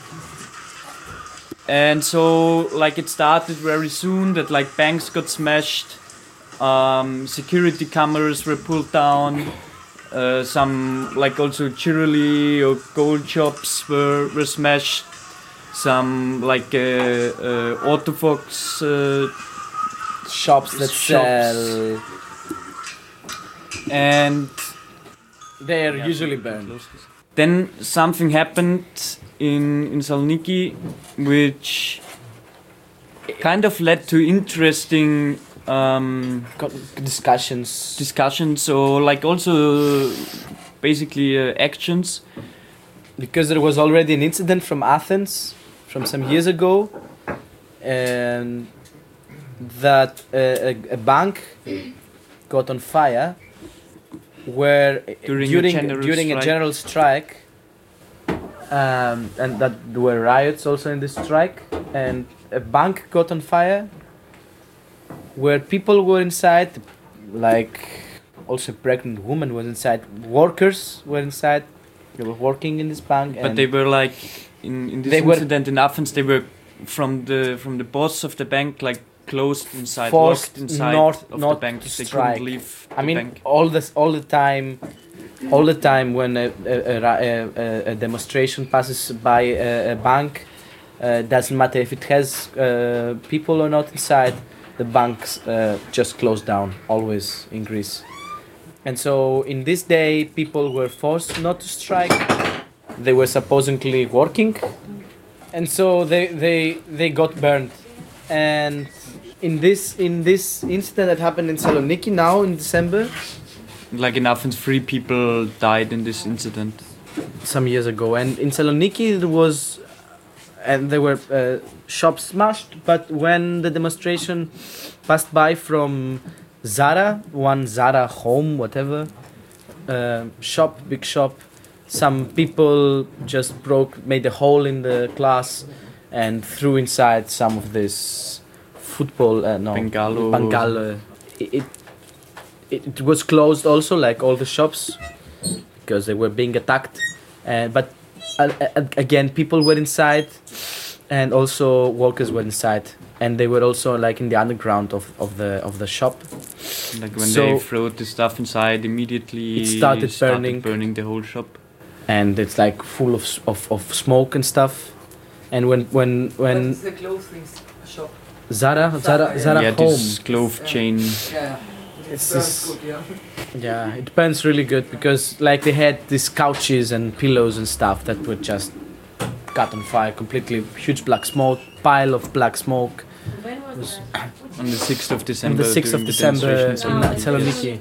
And so like it started very soon that like banks got smashed, um, security cameras were pulled down, uh, some like also jewelry or gold shops were, were smashed, some like uh, uh, Autofox uh, Shops that shops. sell. and They are usually burned. then something happened in, in Saloniki which kind of led to interesting um, Co- discussions. discussions or like also basically uh, actions. Because there was already an incident from Athens from some years ago, and that uh, a, a bank got on fire where During a during general during a strike. general strike, um, and that there were riots also in this strike, and a bank got on fire where people were inside, like also a pregnant woman was inside, workers were inside, they were working in this bank. But and they were like in, in this They were- incident in Athens they were from the from the boss of the bank like closed inside, Forced locked inside not- of not the bank. to They strike. couldn't leave I the mean, bank. all this, all the time, all the time when a, a, a, a, a demonstration passes by a, a bank, uh, doesn't matter if it has uh, people or not inside, the banks uh, just close down, always in Greece. And so in this day, people were forced not to strike. They were supposedly working, and so they they they got burned. And in this in this incident that happened in Saloniki now in December, Like in Athens, three people died in this incident. some years ago, and in Saloniki there was, and there were uh, shops smashed. But when the demonstration passed by from Zara, one Zara home, whatever, uh, shop, big shop, some people just broke, made a hole in the glass, and threw inside some of this football, uh, no, Bengalo. Bengalo. It, it it was closed also, like all the shops, because they were being attacked. Uh, but uh, uh, again, people were inside, and also workers were inside, and they were also like in the underground of, of the of the shop. Like when So- they threw the stuff inside, immediately It started burning. burning the whole shop. And it's like full of s- of, of smoke and stuff. And when when when What's the clothing shop? Zara Zara Zara yeah, home, this clove chain. Yeah. It's Burns this- good, yeah. yeah, it burns really good because like they had these couches and pillows and stuff that were just got on fire completely. Huge black smoke, pile of black smoke. When was that? On the sixth of On December. the sixth of during the December demonstration in Oh, Thessaloniki.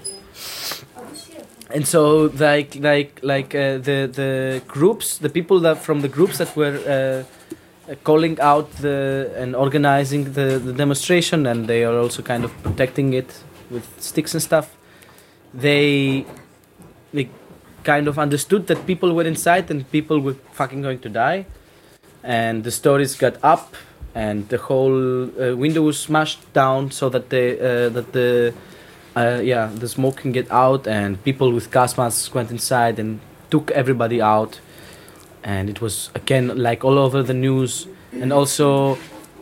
And so like like like uh, the the groups, the people that from the groups that were uh, uh, calling out the and organizing the, the demonstration, and they are also kind of protecting it with sticks and stuff. They they kind of understood that people were inside and people were fucking going to die, and the stories got up, and the whole uh, window was smashed down so that the uh, that the uh, yeah the smoke can get out, and people with gas masks went inside and took everybody out, and it was again like all over the news, and also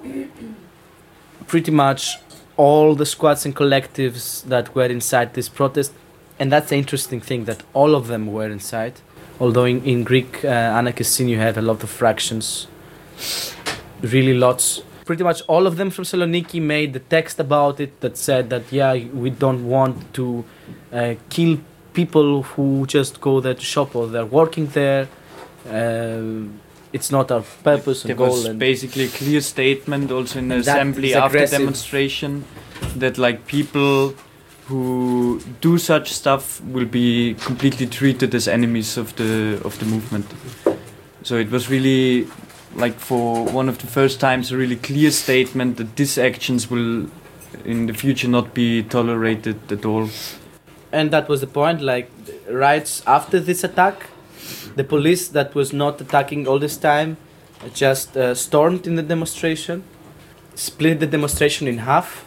pretty much all the squads and collectives that were inside this protest. And that's the interesting thing, that all of them were inside. Although in, in Greek uh, anarchist scene you have a lot of fractions, really lots. Pretty much all of them from Saloniki made the text about it that said that, yeah, we don't want to uh, kill people who just go there to shop or they're working there. Uh, it's not our purpose and There goal. was And basically a clear statement also in the And that assembly is after aggressive. demonstration that like people who do such stuff will be completely treated as enemies of the of the movement. So it was really like for one of the first times a really clear statement that these actions will in the future not be tolerated at all. And that was the point, like right after this attack, the police that was not attacking all this time just uh, stormed in the demonstration, split the demonstration in half.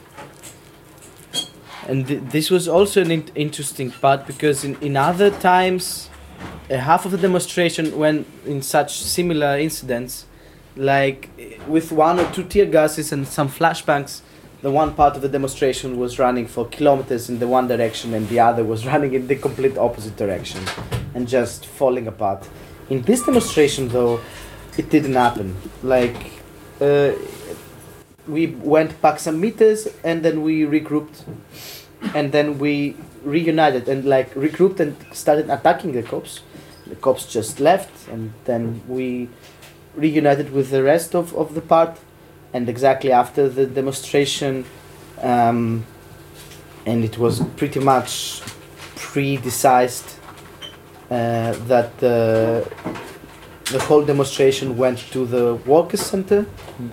And th- this was also an in- interesting part, because in, in other times, uh, half of the demonstration went in such similar incidents, like with one or two tear gases and some flashbangs, the one part of the demonstration was running for kilometers in the one direction and the other was running in the complete opposite direction and just falling apart. In this demonstration though, it didn't happen. Like, uh, we went back some meters and then we regrouped and then we reunited and like regrouped and started attacking the cops. The cops just left and then we reunited with the rest of, of the part. And exactly after the demonstration, um, and it was pretty much pre-decided uh, that the, the whole demonstration went to the Workers' Center.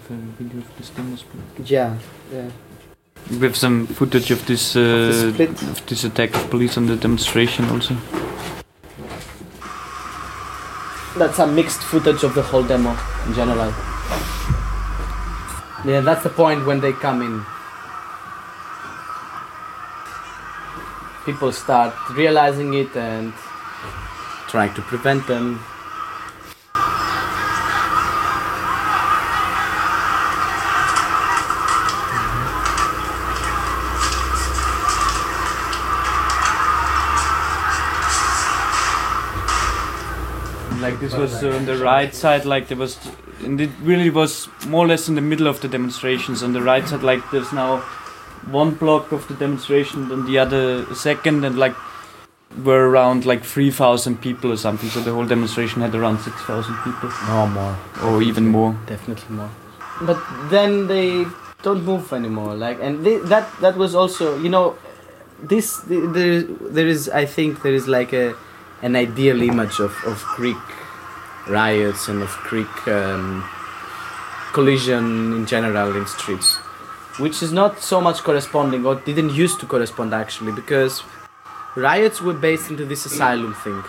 Yeah, yeah. We have some footage of this uh, The split. of this attack of police on the demonstration also. That's a mixed footage of the whole demo in general. Yeah, that's the point when they come in. People start realizing it and trying to prevent them. Like this was uh, on the right side, like there was, and it really was more or less in the middle of the demonstrations. On the right side, like there's now one block of the demonstration, and the other second, and like were around like three thousand people or something. So the whole demonstration had around six thousand people, No more. or even more. Definitely more. But then they don't move anymore. Like, and they, that that was also, you know, this the, there there is I think there is like a an ideal image of, of Greek riots and of Greek um, collision in general in streets, which is not so much corresponding, or didn't used to correspond actually, because riots were based into this asylum thing.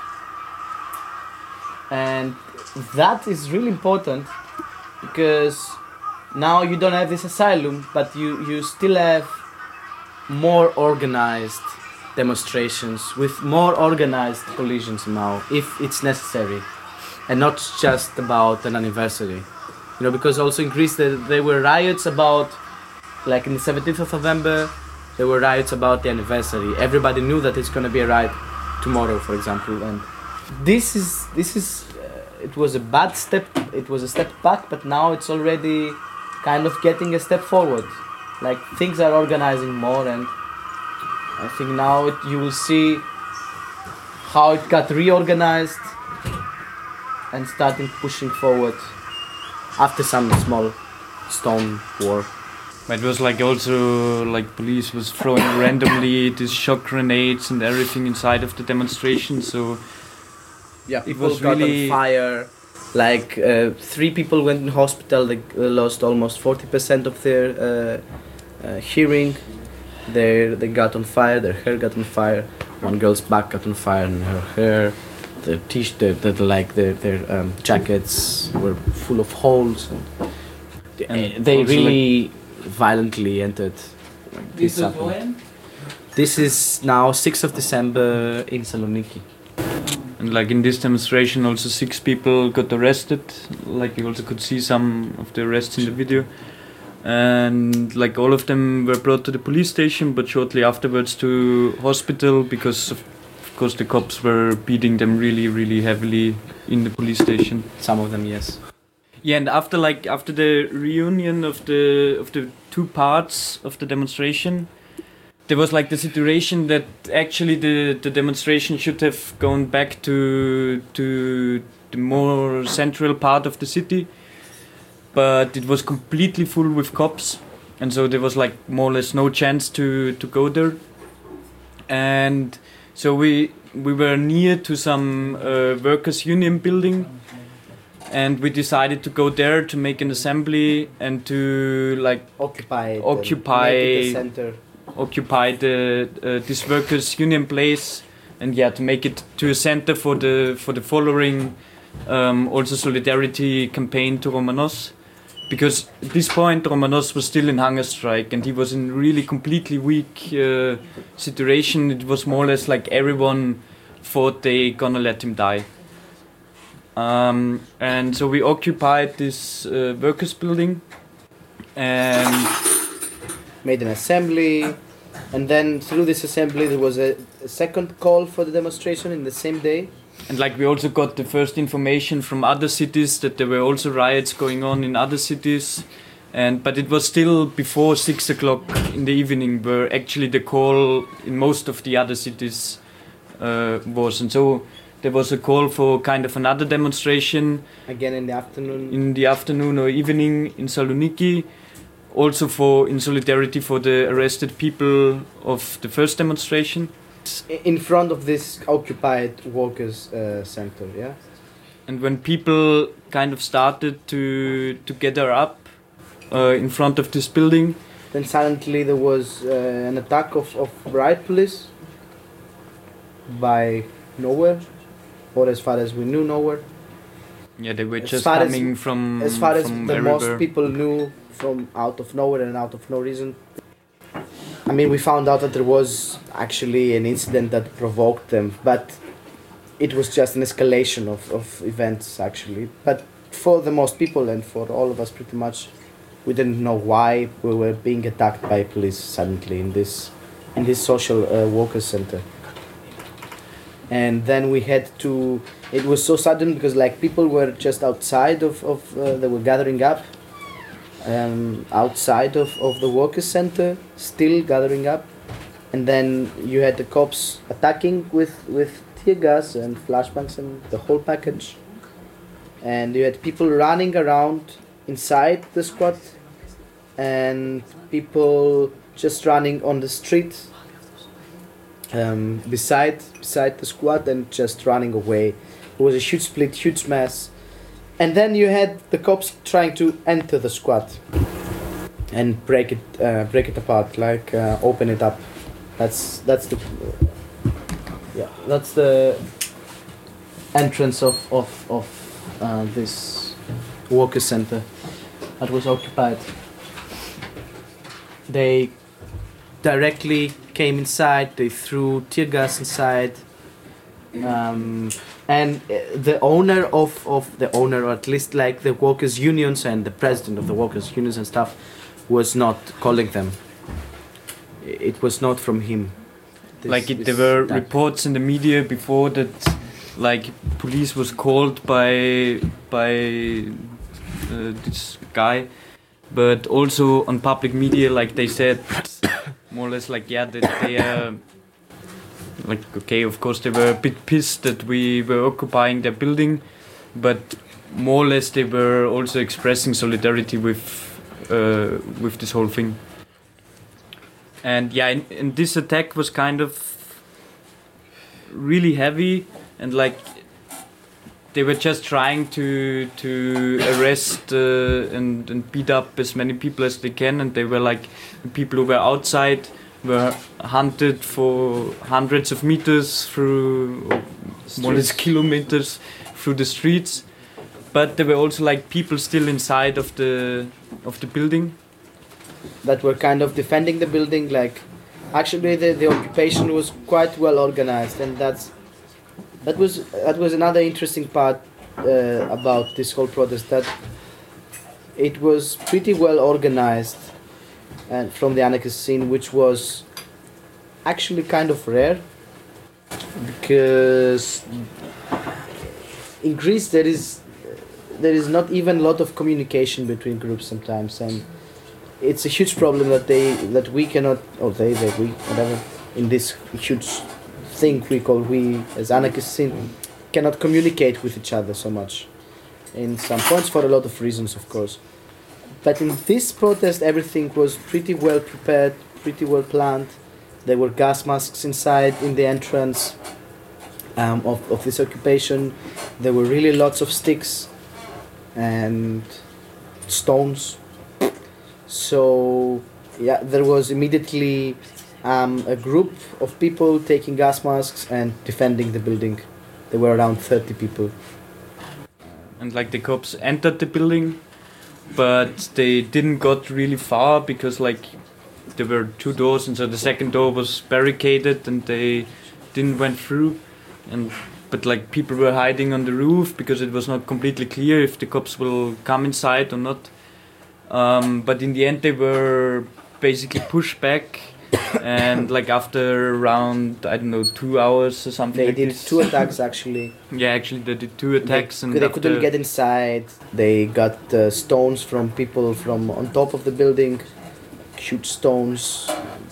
And that is really important, because now you don't have this asylum, but you, you still have more organized demonstrations with more organized collisions now, if it's necessary, and not just about an anniversary. You know, because also in Greece there, there were riots about, like in the seventeenth of November, there were riots about the anniversary. Everybody knew that it's going to be a riot tomorrow, for example, and this is this is uh, it was a bad step. It was a step back, but now it's already kind of getting a step forward. Like, things are organizing more, and I think now it, you will see how it got reorganized and starting pushing forward after some small stone war. But it was like also like police was throwing randomly these shock grenades and everything inside of the demonstration. So Yeah, it people was got really on fire. Like uh, three people went in hospital. They uh, lost almost forty percent of their uh, uh, hearing. They they got on fire. Their hair got on fire. One girl's back got on fire, and her hair, the t-shirt, the, the, the, like their their um, jackets were full of holes. And And they also, really violently entered. Like, This is happened. when? This is now sixth of December in Saloniki. And like in this demonstration, also six people got arrested. Like you also could see some of the arrests in the video. And like all of them were brought to the police station, but shortly afterwards to hospital because of, of course the cops were beating them really, really heavily in the police station. Some of them, yes. Yeah, and after like after the reunion of the of the two parts of the demonstration, there was like the situation that actually the, the demonstration should have gone back to to the more central part of the city, but it was completely full with cops, and so there was like more or less no chance to, to go there. And so we we were near to some uh, workers' union building, and we decided to go there to make an assembly and to like Occupy. it, Occupy- make it a center. occupy the uh, this workers' union place, and yeah, to make it to a center for the for the following um, also solidarity campaign to Romanos, because at this point Romanos was still in hunger strike and he was in really completely weak uh, situation. It was more or less like everyone thought they gonna let him die. Um, and so we occupied this uh, workers' building and Made an assembly, and then through this assembly there was a, a second call for the demonstration in the same day. And like we also got the first information from other cities that there were also riots going on in other cities, and but it was still before six o'clock in the evening where actually the call in most of the other cities uh, was, and so there was a call for kind of another demonstration Again in the afternoon. in the afternoon or evening in Saloniki, also for in solidarity for the arrested people of the first demonstration. in front of this occupied workers uh, center, yeah. And when people kind of started to to gather up uh, in front of this building, Then suddenly there was uh, an attack of, of riot police by nowhere, or as far as we knew, nowhere. yeah, they were As just far as- coming from As far as from the everywhere. most people knew, from out of nowhere and out of no reason. I mean, we found out that there was actually an incident that provoked them, but it was just an escalation of, of events actually. But for the most people and for all of us pretty much, we didn't know why we were being attacked by police suddenly in this in this social uh, workers center. And then we had to, it was so sudden because like people were just outside of, of uh, they were gathering up um, outside of, of the workers center, still gathering up. And then you had the cops attacking with, with tear gas and flashbangs and the whole package. And you had people running around inside the squad and people just running on the street um, beside beside the squad and just running away. It was a huge split, huge mess. And then you had the cops trying to enter the squad and break it uh, break it apart, like uh, open it up. That's that's the yeah that's the entrance of of of uh, this worker center that was occupied. They directly came inside. They threw tear gas inside, um, and uh, the owner of of the owner, or at least like the workers' unions and the president of the workers' unions and stuff, was not calling them. It was not from him. This- like it, this there were attack. reports in the media before that like police was called by by uh, this guy, but also on public media like they said more or less like yeah that they uh, like okay, of course they were a bit pissed that we were occupying their building, but more or less they were also expressing solidarity with uh, with this whole thing. And yeah, and, and this attack was kind of really heavy, and like they were just trying to to arrest uh, and, and beat up as many people as they can, and they were like the people who were outside were hunted for hundreds of meters through, or more or less kilometers through the streets. But there were also like people still inside of the of the building that were kind of defending the building. Like, actually, the, the occupation was quite well organized, and that's that was that was another interesting part uh, about this whole protest. That it was pretty well organized, and from the anarchist scene, which was actually kind of rare, because in Greece there is. There is not even a lot of communication between groups sometimes, and it's a huge problem that they that we cannot, or they, they, we, whatever, in this huge thing we call we as anarchists cannot communicate with each other so much. In some points, for a lot of reasons, of course. But in this protest, everything was pretty well prepared, pretty well planned. There were gas masks inside in the entrance um, of of this occupation. There were really lots of sticks and stones. So yeah, there was immediately um, a group of people taking gas masks and defending the building. There were around thirty people. And like the cops entered the building, but they didn't got really far because like there were two doors, and so the second door was barricaded and they didn't went through. And but like people were hiding on the roof because it was not completely clear if the cops will come inside or not. Um, but in the end they were basically pushed back, and like after around, I don't know, two hours or something. They like did this. two attacks actually. Yeah, actually they did two attacks. They, and they after couldn't get inside. They got uh, stones from people from on top of the building, huge stones.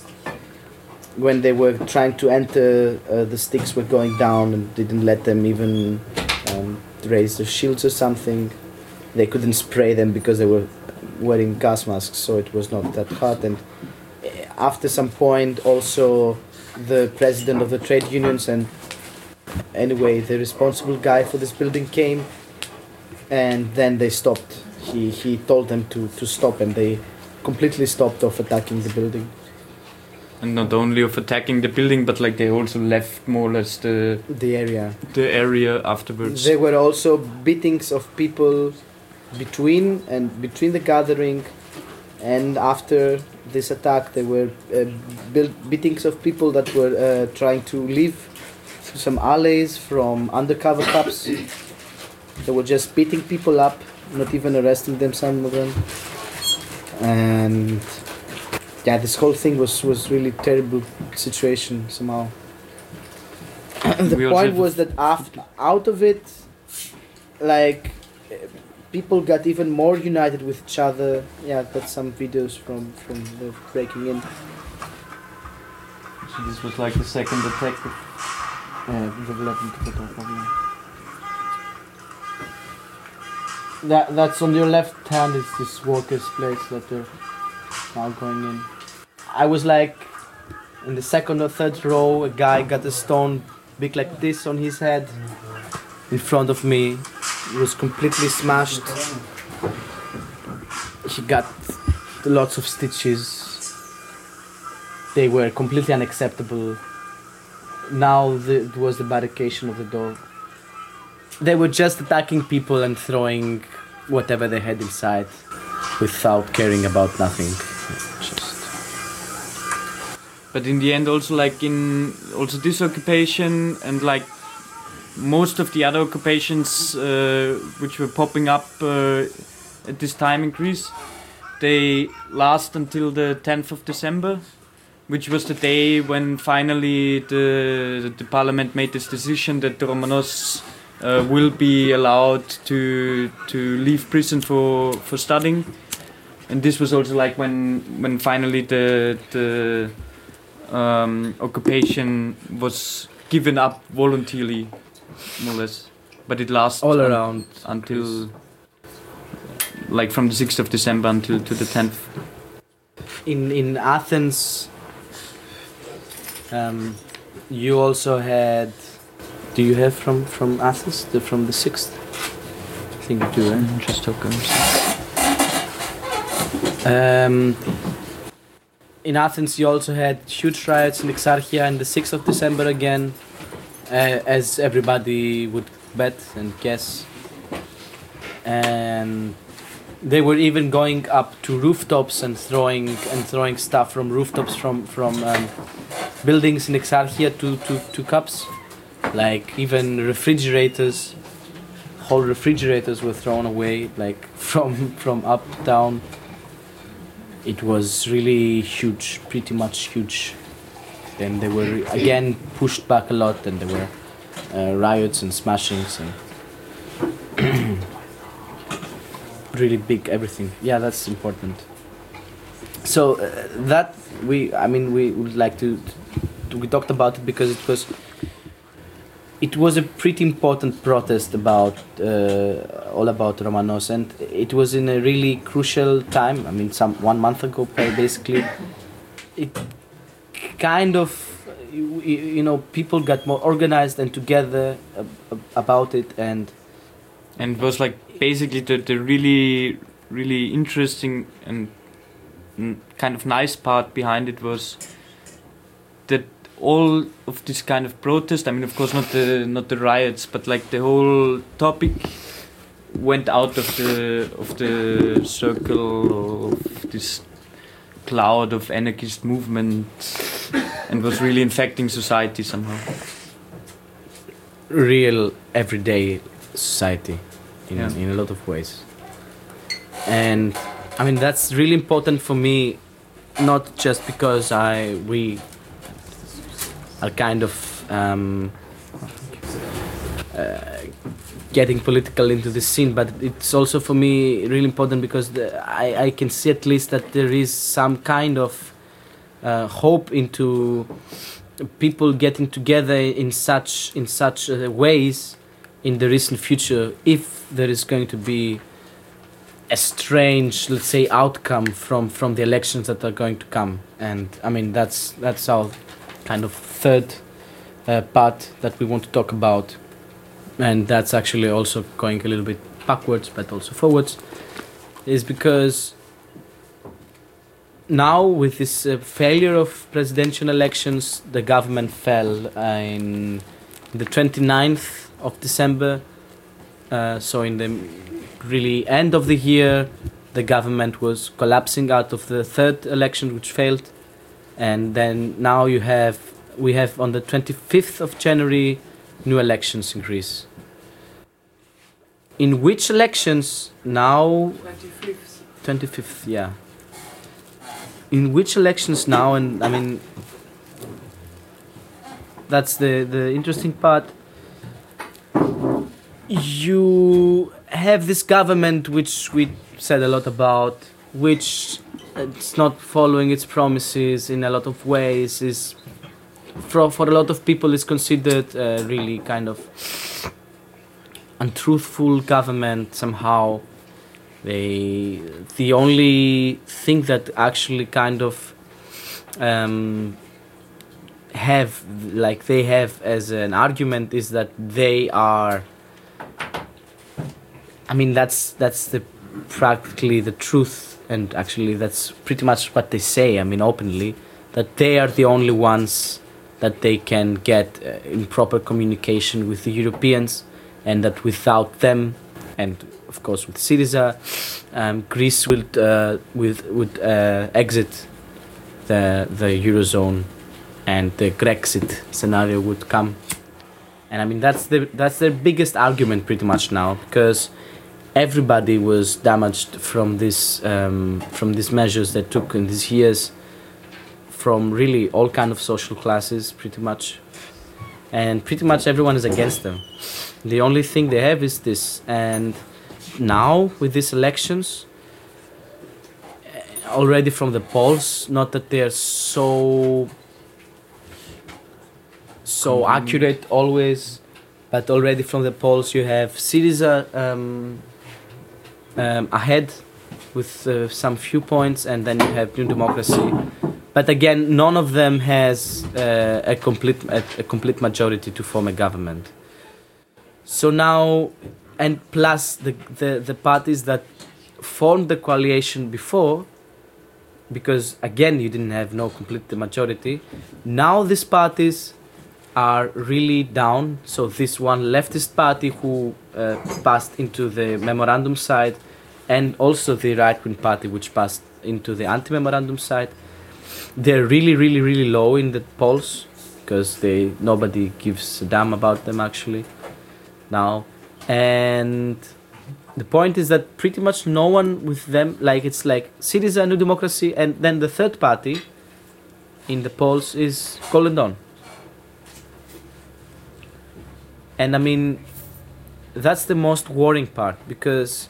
When they were trying to enter, uh, the sticks were going down and didn't let them even um, raise their shields or something. They couldn't spray them because they were wearing gas masks, so it was not that hot. And after some point, also the president of the trade unions and anyway the responsible guy for this building came, and then they stopped. He he told them to, to stop, and they completely stopped of attacking the building. And not only of attacking the building, but like they also left more or less the the area. The area afterwards. There were also beatings of people between and between the gathering, and after this attack, there were uh, build, beatings of people that were uh, trying to leave through some alleys from undercover cops. They were just beating people up, not even arresting them, some of them, and. Yeah, this whole thing was, was really terrible situation somehow. The We point also- was that after, out of it, like, uh, people got even more united with each other. Yeah, got some videos from, from the breaking in. So this was like the second attack. That that's on your left hand is this workers' place that they're now going in. I was like in the second or third row. A guy got a stone big like this on his head in front of me. He was completely smashed. He got lots of stitches. They were completely unacceptable. Now the, it was the barricade of the door. They were just attacking people and throwing whatever they had inside without caring about nothing. Just. But in the end, also like in also this occupation and like most of the other occupations uh, which were popping up uh, at this time in Greece, they last until the tenth of December, which was the day when finally the the parliament made this decision that the Romanos uh, will be allowed to to leave prison for for studying. And this was also like when when finally the the um, occupation was given up voluntarily, more or less. But it lasted All un- around until like from the sixth of December until to the tenth. In in Athens, um, you also had Do you have from from Athens, the, from the sixth? I think you do, right? Just talk. Um, in Athens, you also had huge riots in Exarchia on the sixth of December again, uh, as everybody would bet and guess. And they were even going up to rooftops and throwing and throwing stuff from rooftops from from um, buildings in Exarchia to, to, to cups, like even refrigerators. Whole refrigerators were thrown away, like from from up down. It was really huge, pretty much huge. Then they were again pushed back a lot, and there were uh, riots and smashings and really big everything. Yeah, that's important. So uh, that we, I mean, we would like to, to, we talked about it because it was, it was a pretty important protest about, uh, all about Romanos, and it was in a really crucial time. I mean, some one month ago, basically. It kind of, you, you know, people got more organized and together ab- about it, and And it was like basically the, the really, really interesting and mm, kind of nice part behind it was that all of this kind of protest, I mean, of course, not the not the riots, but like the whole topic went out of the of the circle of this cloud of anarchist movement and was really infecting society somehow. Real everyday society in, Yeah. in a lot of ways. And I mean, that's really important for me, not just because I we are kind of um, uh, getting political into this scene, but it's also for me really important because the, I, I can see at least that there is some kind of uh, hope into people getting together in such in such uh, ways in the recent future, if there is going to be a strange, let's say, outcome from, from the elections that are going to come. And I mean, that's that's our kind of third uh, part that we want to talk about, and that's actually also going a little bit backwards but also forwards, is because now with this uh, failure of presidential elections, the government fell uh, in the twenty-ninth of December, uh, so in the really end of the year, the government was collapsing out of the third election, which failed, and then now you have we have on the twenty-fifth of January new elections in Greece. In which elections now? twenty-fifth. twenty-fifth, yeah. In which elections now, and I mean, that's the the interesting part. You have this government which we said a lot about, which it's not following its promises in a lot of ways, is for, for a lot of people is considered uh, really kind of untruthful government somehow. They the only thing that actually kind of um, have like they have as an argument is that they are, I mean, that's that's the practically the truth, and actually that's pretty much what they say. I mean, openly, that they are the only ones that they can get uh, in proper communication with the Europeans, and that without them, and of course with Syriza, um, Greece would uh, with would uh, exit the the eurozone, and the Grexit scenario would come. And I mean, that's the that's their biggest argument pretty much now, because everybody was damaged from this um, from these measures they took in these years, from really all kind of social classes pretty much, and pretty much everyone is against them. The only thing they have is this, and now with these elections, already from the polls, not that they are so so mm-hmm. accurate always, but already from the polls you have Syriza um, um, ahead with uh, some few points, and then you have New Democracy. But again, none of them has uh, a complete a, a complete majority to form a government. So now, and plus the, the, the parties that formed the coalition before, because again you didn't have no complete majority, now these parties are really down. So this one leftist party who uh, passed into the memorandum side, and also the right-wing party which passed into the anti-memorandum side, they're really, really, really low in the polls because they nobody gives a damn about them actually now. And the point is that pretty much no one with them, like it's like Syriza, New Democracy, and then the third party in the polls is Golden Dawn. And I mean, that's the most worrying part, because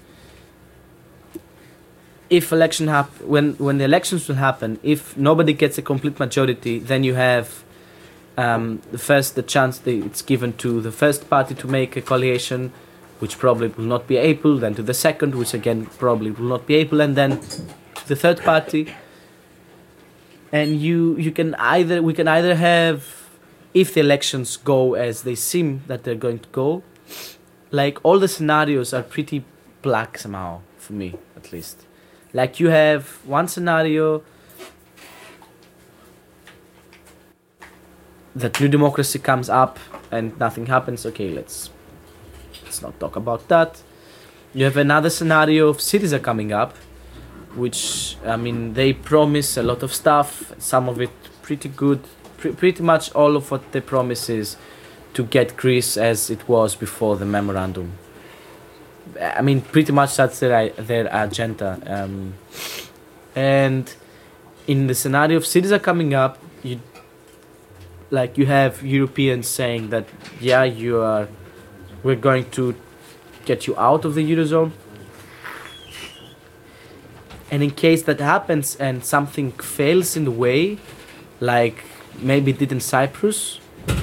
if election hap- when when the elections will happen, if nobody gets a complete majority, then you have um, the first the chance that it's given to the first party to make a coalition, which probably will not be able, then to the second, which again probably will not be able, and then to the third party. And you you can either we can either have, if the elections go as they seem that they're going to go, like all the scenarios are pretty black somehow, for me at least. Like you have one scenario that New Democracy comes up and nothing happens, okay, let's let's not talk about that. You have another scenario of Syriza coming up, which, I mean, they promise a lot of stuff, some of it pretty good, Pre- pretty much all of what they promise is to get Greece as it was before the memorandum. I mean, pretty much that's their their agenda. Um, and in the scenario of Syriza coming up, you like you have Europeans saying that, yeah, you are, we're going to get you out of the Eurozone. And in case that happens and something fails in the way, like maybe it did in Cyprus,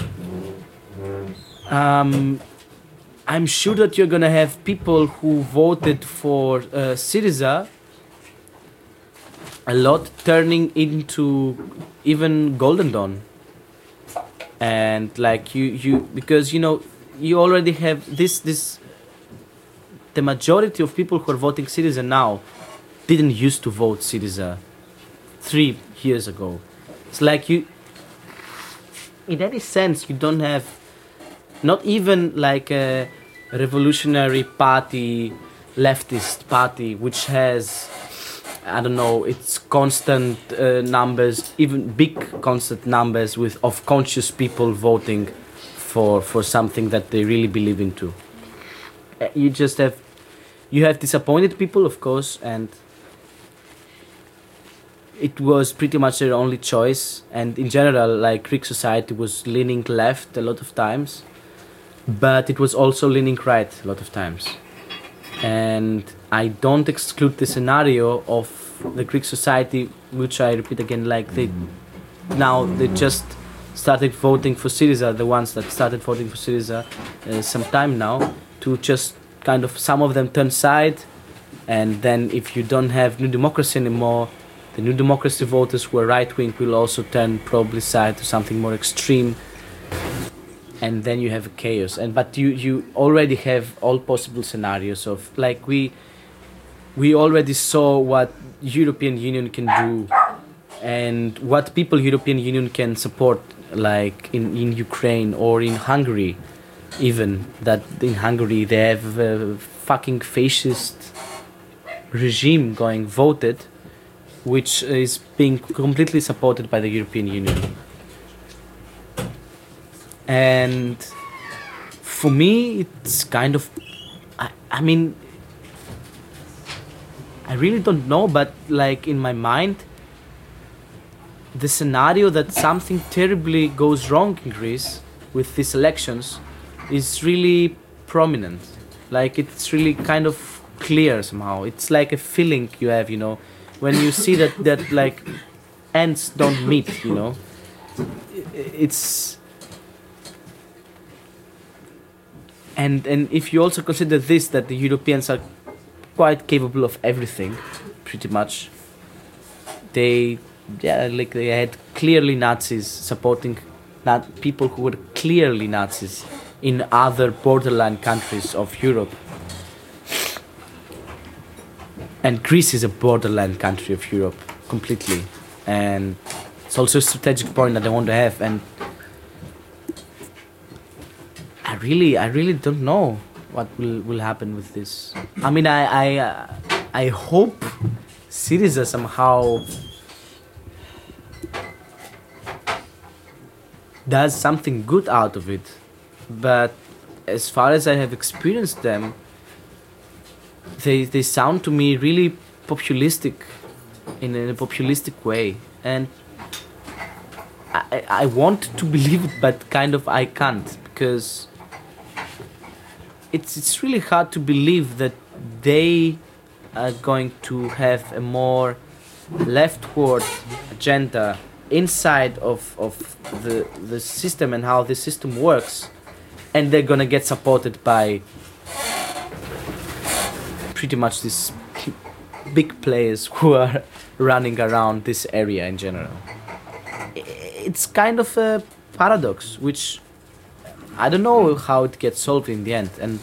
um, I'm sure that you're gonna have people who voted for uh, Syriza a lot turning into even Golden Dawn. And like you, you because you know you already have this this the majority of people who are voting Syriza now didn't used to vote Syriza three years ago. It's like you, in any sense, you don't have, not even like a revolutionary party, leftist party, which has, I don't know, it's constant uh, numbers, even big constant numbers with of conscious people voting for for something that they really believe into. Uh, You just have, you have disappointed people, of course, and it was pretty much their only choice. And in general, like Greek society was leaning left a lot of times, but it was also leaning right a lot of times. And I don't exclude the scenario of the Greek society, which I repeat again, like they now they just started voting for Syriza, the ones that started voting for Syriza uh, some time now, to just kind of, some of them turn side, and then if you don't have New Democracy anymore, the New Democracy voters who are right-wing will also turn probably side to something more extreme, and then you have a chaos. And but you you already have all possible scenarios of, like, we we already saw what European Union can do and what people European Union can support, like in, in Ukraine or in Hungary, even that in Hungary they have a fucking fascist regime going voted, which is being completely supported by the European Union. And for me, it's kind of, I, I mean, I really don't know, but like in my mind, the scenario that something terribly goes wrong in Greece with these elections is really prominent. Like it's really kind of clear somehow. It's like a feeling you have, you know, when you see that, that like ends don't meet, you know. It's, and and if you also consider this, that the Europeans are quite capable of everything, pretty much. They, yeah, like they had clearly Nazis supporting, not people who were clearly Nazis in other borderline countries of Europe. And Greece is a borderline country of Europe completely, and it's also a strategic point that I want to have. And I really, I really don't know what will, will happen with this. I mean, I, I, uh, I hope Syriza somehow does something good out of it, but as far as I have experienced them, they they sound to me really populistic, in a populistic way, and I I want to believe it, but kind of I can't, because it's it's really hard to believe that they are going to have a more leftward agenda inside of, of the the system and how the system works, and they're gonna get supported by pretty much these big players who are running around this area in general. It's kind of a paradox, which I don't know how it gets solved in the end, and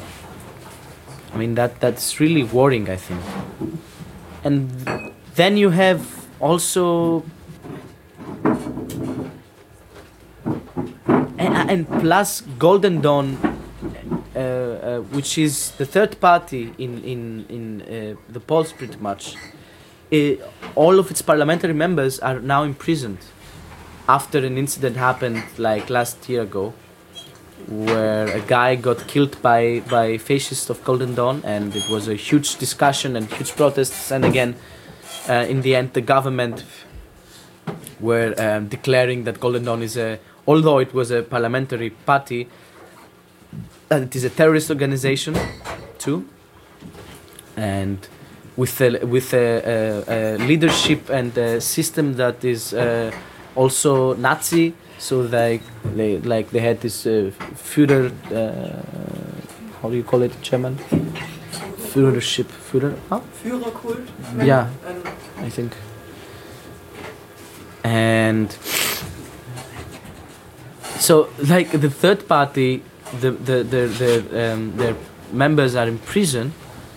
I mean that that's really worrying, I think. And then you have also and, and plus Golden Dawn, uh, uh, which is the third party in in in uh, the polls, pretty much. Uh, all of its parliamentary members are now imprisoned after an incident happened like last year ago, where a guy got killed by by fascists of Golden Dawn, and it was a huge discussion and huge protests. And again, uh, in the end, the government were um, declaring that Golden Dawn is a, although it was a parliamentary party, that it is a terrorist organization too, and with a with a, a, a leadership and a system that is uh, also Nazi. So they, they like they had this uh, Führer, uh, how do you call it in German? Führership, Führer, huh? Führerkult. Yeah, I think. And so, like the third party, the the the, the um, their members are in prison.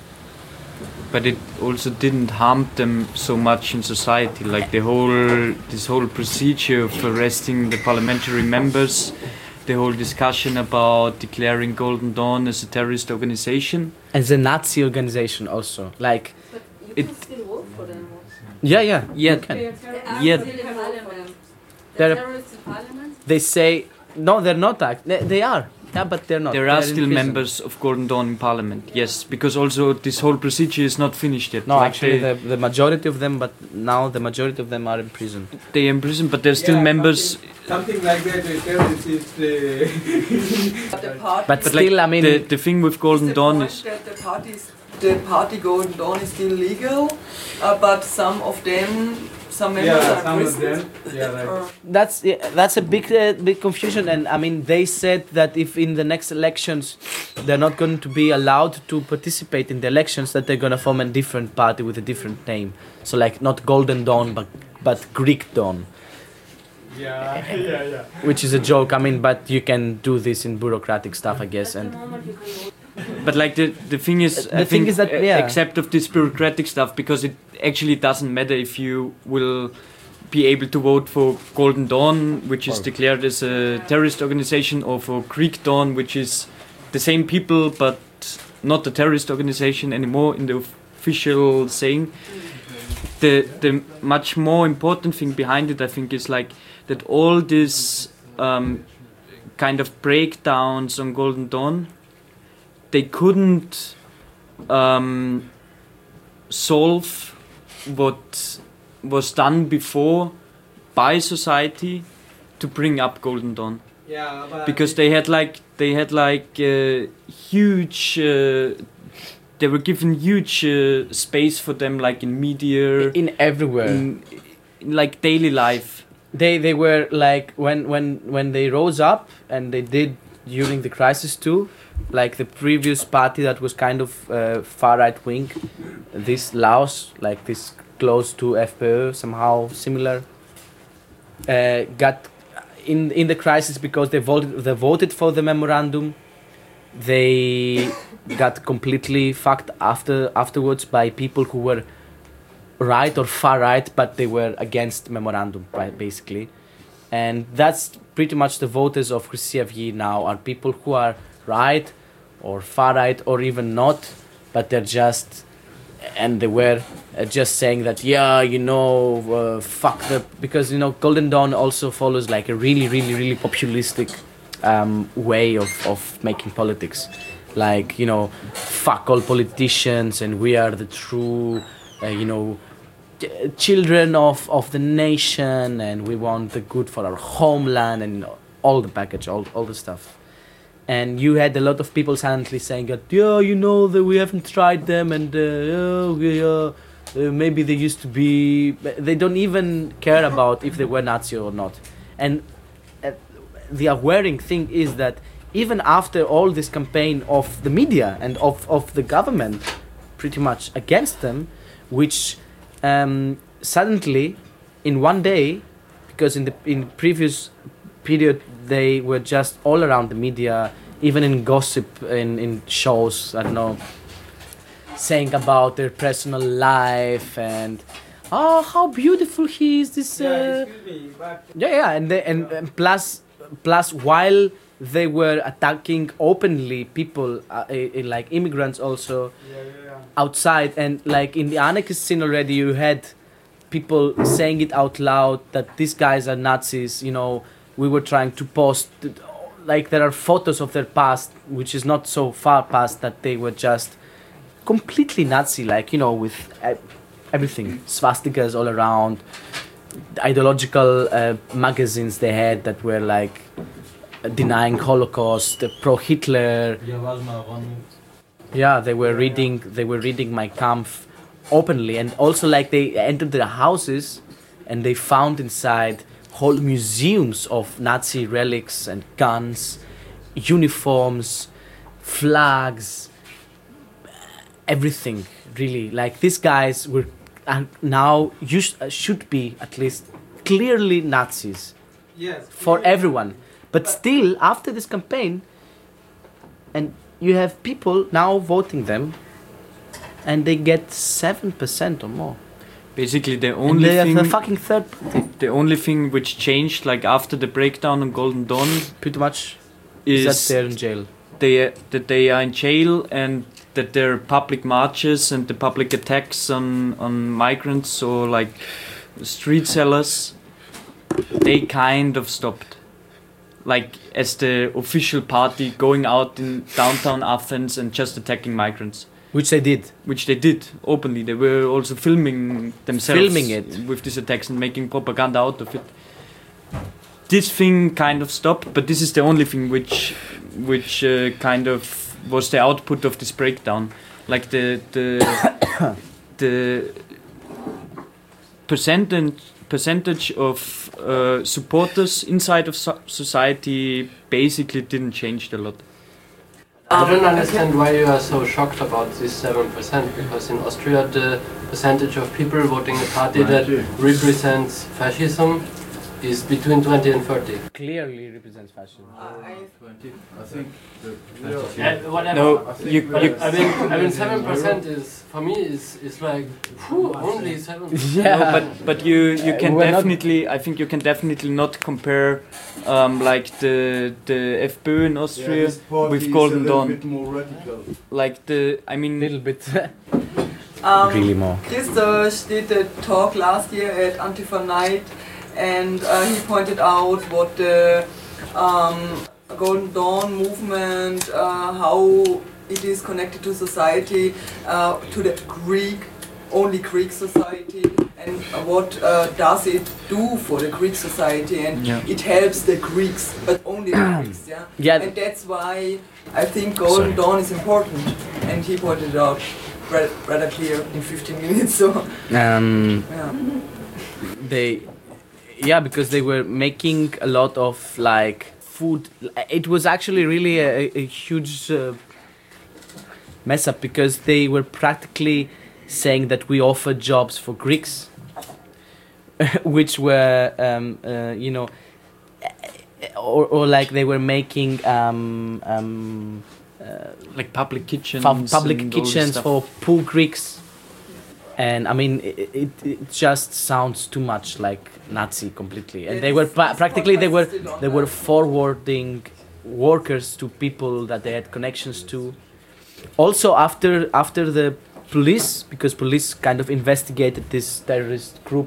But it also didn't harm them so much in society. Like the whole, this whole procedure of arresting the parliamentary members, the whole discussion about declaring Golden Dawn as a terrorist organization. As a Nazi organization also. Like, But you it- can still vote for them. yeah, yeah, Yeah, you can. Yeah. They're- They're terrorists in parliament? They say, no, they're not. Act- they, they are. Yeah, but they're not. there They're are in still prison. members of Golden Dawn in parliament. Yes, because also this whole procedure is not finished yet. No, Like actually, they, the, the majority of them, but now the majority of them are in prison. they are in prison, but they're still Yeah, members. Something, something like that. The terrorist is the. But the party, But But still, like, I mean, the, the thing with Golden the Dawn point is that the parties, the party Golden Dawn is still legal, uh, but some of them, some members Yeah, are some of imprisoned. them. Yeah, right. Or- that's yeah, that's a big uh, big confusion. And I mean, they said that if in the next elections they're not going to be allowed to participate in the elections, that they're going to form a different party with a different name. So like not Golden Dawn, but but Greek Dawn, Yeah, yeah, yeah. which is a joke. I mean, but you can do this in bureaucratic stuff, I guess. At And the moment you can vote. But like the the thing is, The I thing think, is that, uh, yeah. except of this bureaucratic stuff, because it actually doesn't matter if you will be able to vote for Golden Dawn, which is Or- declared as a terrorist organization, or for Greek Dawn, which is the same people but not a terrorist organization anymore in the official saying. The the much more important thing behind it, I think, is like that all these um, kind of breakdowns on Golden Dawn, they couldn't um, solve what was done before by society to bring up Golden Dawn, Yeah, but because they had like they had like uh, huge uh, they were given huge uh, space for them, like in media, in everywhere. in, in like daily life. they they were like when when when they rose up, and they did during the crisis too, like the previous party that was kind of uh, far right wing, this Laos, like this close to F P Ö, somehow similar, uh, got in in the crisis because they voted they voted for the memorandum. They got completely fucked after afterwards by people who were right or far right, but they were against memorandum, right, basically. And that's pretty much the voters of Hrysia now are people who are right or far right or even not, but they're just, and they were uh, just saying that, yeah, you know, uh, fuck the, because, you know, Golden Dawn also follows like a really, really, really populistic um, way of, of making politics. Like, you know, fuck all politicians and we are the true, uh, you know, children of, of the nation and we want the good for our homeland and, you know, all the package, all, all the stuff. And you had a lot of people silently saying that, yeah, you know, that we haven't tried them and uh, oh, yeah, uh, maybe they used to be... They don't even care about if they were Nazi or not. And uh, the worrying thing is that even after all this campaign of the media and of, of the government pretty much against them, which um, suddenly in one day, because in the in previous period they were just all around the media, even in gossip, in, in shows, I don't know, saying about their personal life and oh, how beautiful he is, this uh, Yeah, excuse me, but yeah, yeah, and they, and, and plus plus while they were attacking openly people uh, i- i- like immigrants also yeah, yeah, yeah. outside, and like in the anarchist scene already you had people saying it out loud that these guys are Nazis, you know. We were trying to post, like there are photos of their past which is not so far past that they were just completely Nazi, like, you know, with uh, everything, swastikas all around, ideological uh, magazines they had that were like denying Holocaust, pro Hitler. Yeah, they were reading. They were reading Mein Kampf openly, and also like they entered their houses, and they found inside whole museums of Nazi relics and guns, uniforms, flags, everything. Really, like these guys were uh, now you sh- uh, should be at least clearly Nazis Yes. for everyone. But still, after this campaign, and you have people now voting them, and they get seven percent or more. Basically, the And only they thing, have a fucking third party. the only thing which changed, like after the breakdown on Golden Dawn, Pretty much is is that they're in jail. they that they are in jail and that their public marches and the public attacks on on migrants or like street sellers, they kind of stopped. Like as the official party going out in downtown Athens and just attacking migrants. Which they did. Which they did openly. They were also filming themselves Filming it. with these attacks and making propaganda out of it. This thing kind of stopped, but this is the only thing which which uh, kind of was the output of this breakdown. Like the the the percentage percentage of uh, supporters inside of so- society basically didn't change a lot. I don't understand why you are so shocked about this seven percent, because in Austria the percentage of people voting a party that represents fascism is between twenty and thirty. Clearly represents fascism. I think Yeah, whatever. No, you, But you I mean, I mean, seven percent is for me is is like whew, only seven. Yeah. No, but but you you can We're not- definitely I think you can definitely not compare um, like the the FPÖ in Austria with Golden Dawn. more radical. Like the I mean Little bit. Um, Really more. Christos did a talk last year at Antifa Night, and uh, he pointed out what the um, Golden Dawn movement, uh, how it is connected to society, uh, to the Greek, only Greek society, and uh, what uh, does it do for the Greek society, and Yeah. it helps the Greeks, but only the Greeks, yeah? Yeah. And that's why I think Golden Sorry. Dawn is important, and he pointed it out rather, rather clear in fifteen minutes, so Um, yeah. they, yeah, because they were making a lot of like food. It was actually really a, a huge uh, mess up, because they were practically saying that we offer jobs for Greeks, which were, um, uh, you know, or, or like they were making um, um, uh, like public kitchens, fu- public and all this kitchens stuff. for poor Greeks. And I mean, it, it, it just sounds too much like Nazi completely. And Yeah, they were this- pra- this practically they podcast were is still on they were that. forwarding workers to people that they had connections to. Also, after after the police, because police kind of investigated this terrorist group,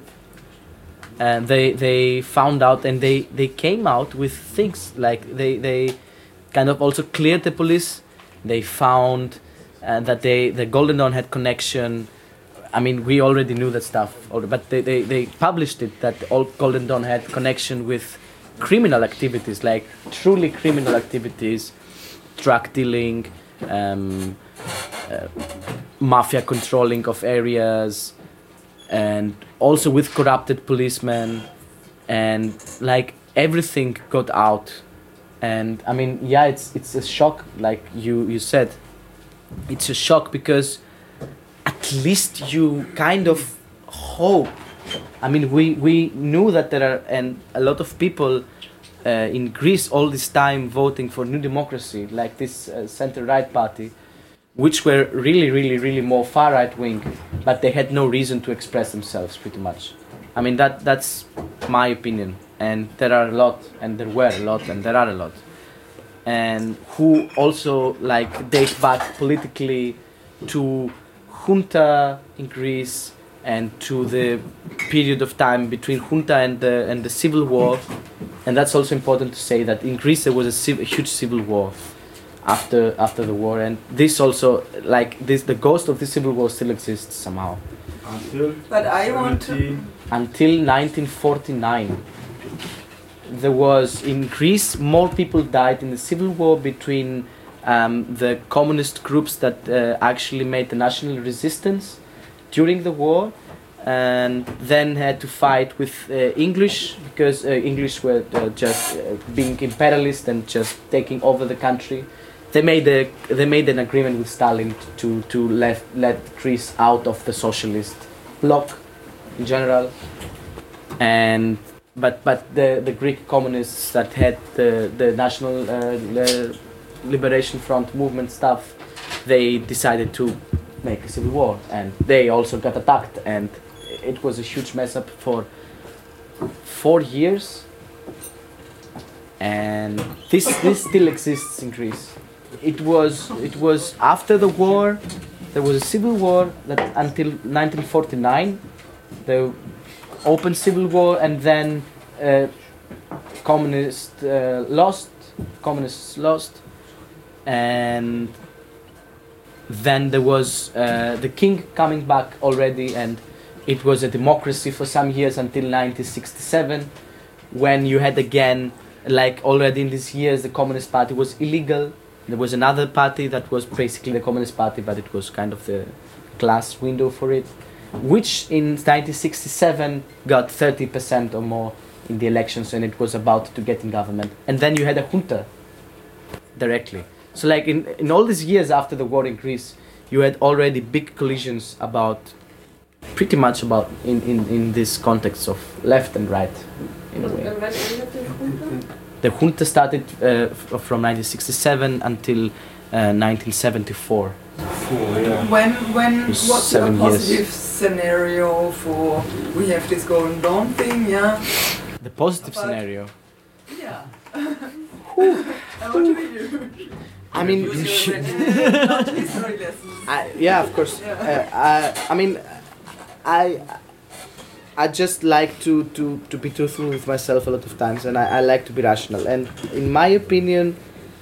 and they they found out and they they came out with things like they they kind of also cleared the police. They found uh, that they the Golden Dawn had connection. I mean, we already knew that stuff, al- but they, they, they published it that all Golden Dawn had connection with criminal activities, like truly criminal activities, drug dealing, um, uh, mafia controlling of areas, and also with corrupted policemen, and like everything got out. And I mean, yeah, it's it's a shock, like you, you said. It's a shock because at least you kind of hope. I mean, we, we knew that there are and a lot of people uh, in Greece all this time voting for New Democracy, like this uh, center-right party, which were really, really, really more far-right wing, but they had no reason to express themselves pretty much. I mean, that that's my opinion. And there are a lot, and there were a lot, and there are a lot. And who also like date back politically to junta in Greece and to the period of time between junta and the and the civil war. And that's also important to say that in Greece there was a, civ- a huge civil war after after the war, and this also like this the ghost of this civil war still exists somehow Until But I want to. seventeen until nineteen forty-nine. There was in Greece more people died in the civil war between um, the communist groups that uh, actually made the national resistance during the war, and then had to fight with uh, English because uh, English were uh, just uh, being imperialist and just taking over the country. They made a they made an agreement with Stalin to to let let Greece out of the socialist bloc in general, and. But but the, the Greek communists that had the the National uh, Le- Liberation Front movement stuff, they decided to make a civil war, and they also got attacked, and it was a huge mess up for four years. And this this still exists in Greece. It was it was after the war, there was a civil war that until nineteen forty-nine, the open civil war, and then uh, communists uh, lost, communists lost, and then there was uh, the king coming back already, and it was a democracy for some years until nineteen sixty-seven, when you had again, like already in these years, the Communist Party was illegal. There was another party that was basically the Communist Party, but it was kind of the glass window for it, which in nineteen sixty-seven got thirty percent or more in the elections, and it was about to get in government. And then you had a junta directly. So like in, in all these years after the war in Greece, you had already big collisions about, pretty much about, in, in, in this context of left and right, in a way. And when ended the junta? The junta started uh, f- from nineteen sixty-seven until uh, nineteen seventy-four. When when It's what's your seven years. positive scenario for we have this Golden Dawn thing, yeah? The positive But- scenario. Yeah. And what do we do? I mean, Use your red- not history lessons. I, yeah, of course. Uh, I, I mean, I, I just like to, to, to be truthful with myself a lot of times, and I, I like to be rational. And in my opinion,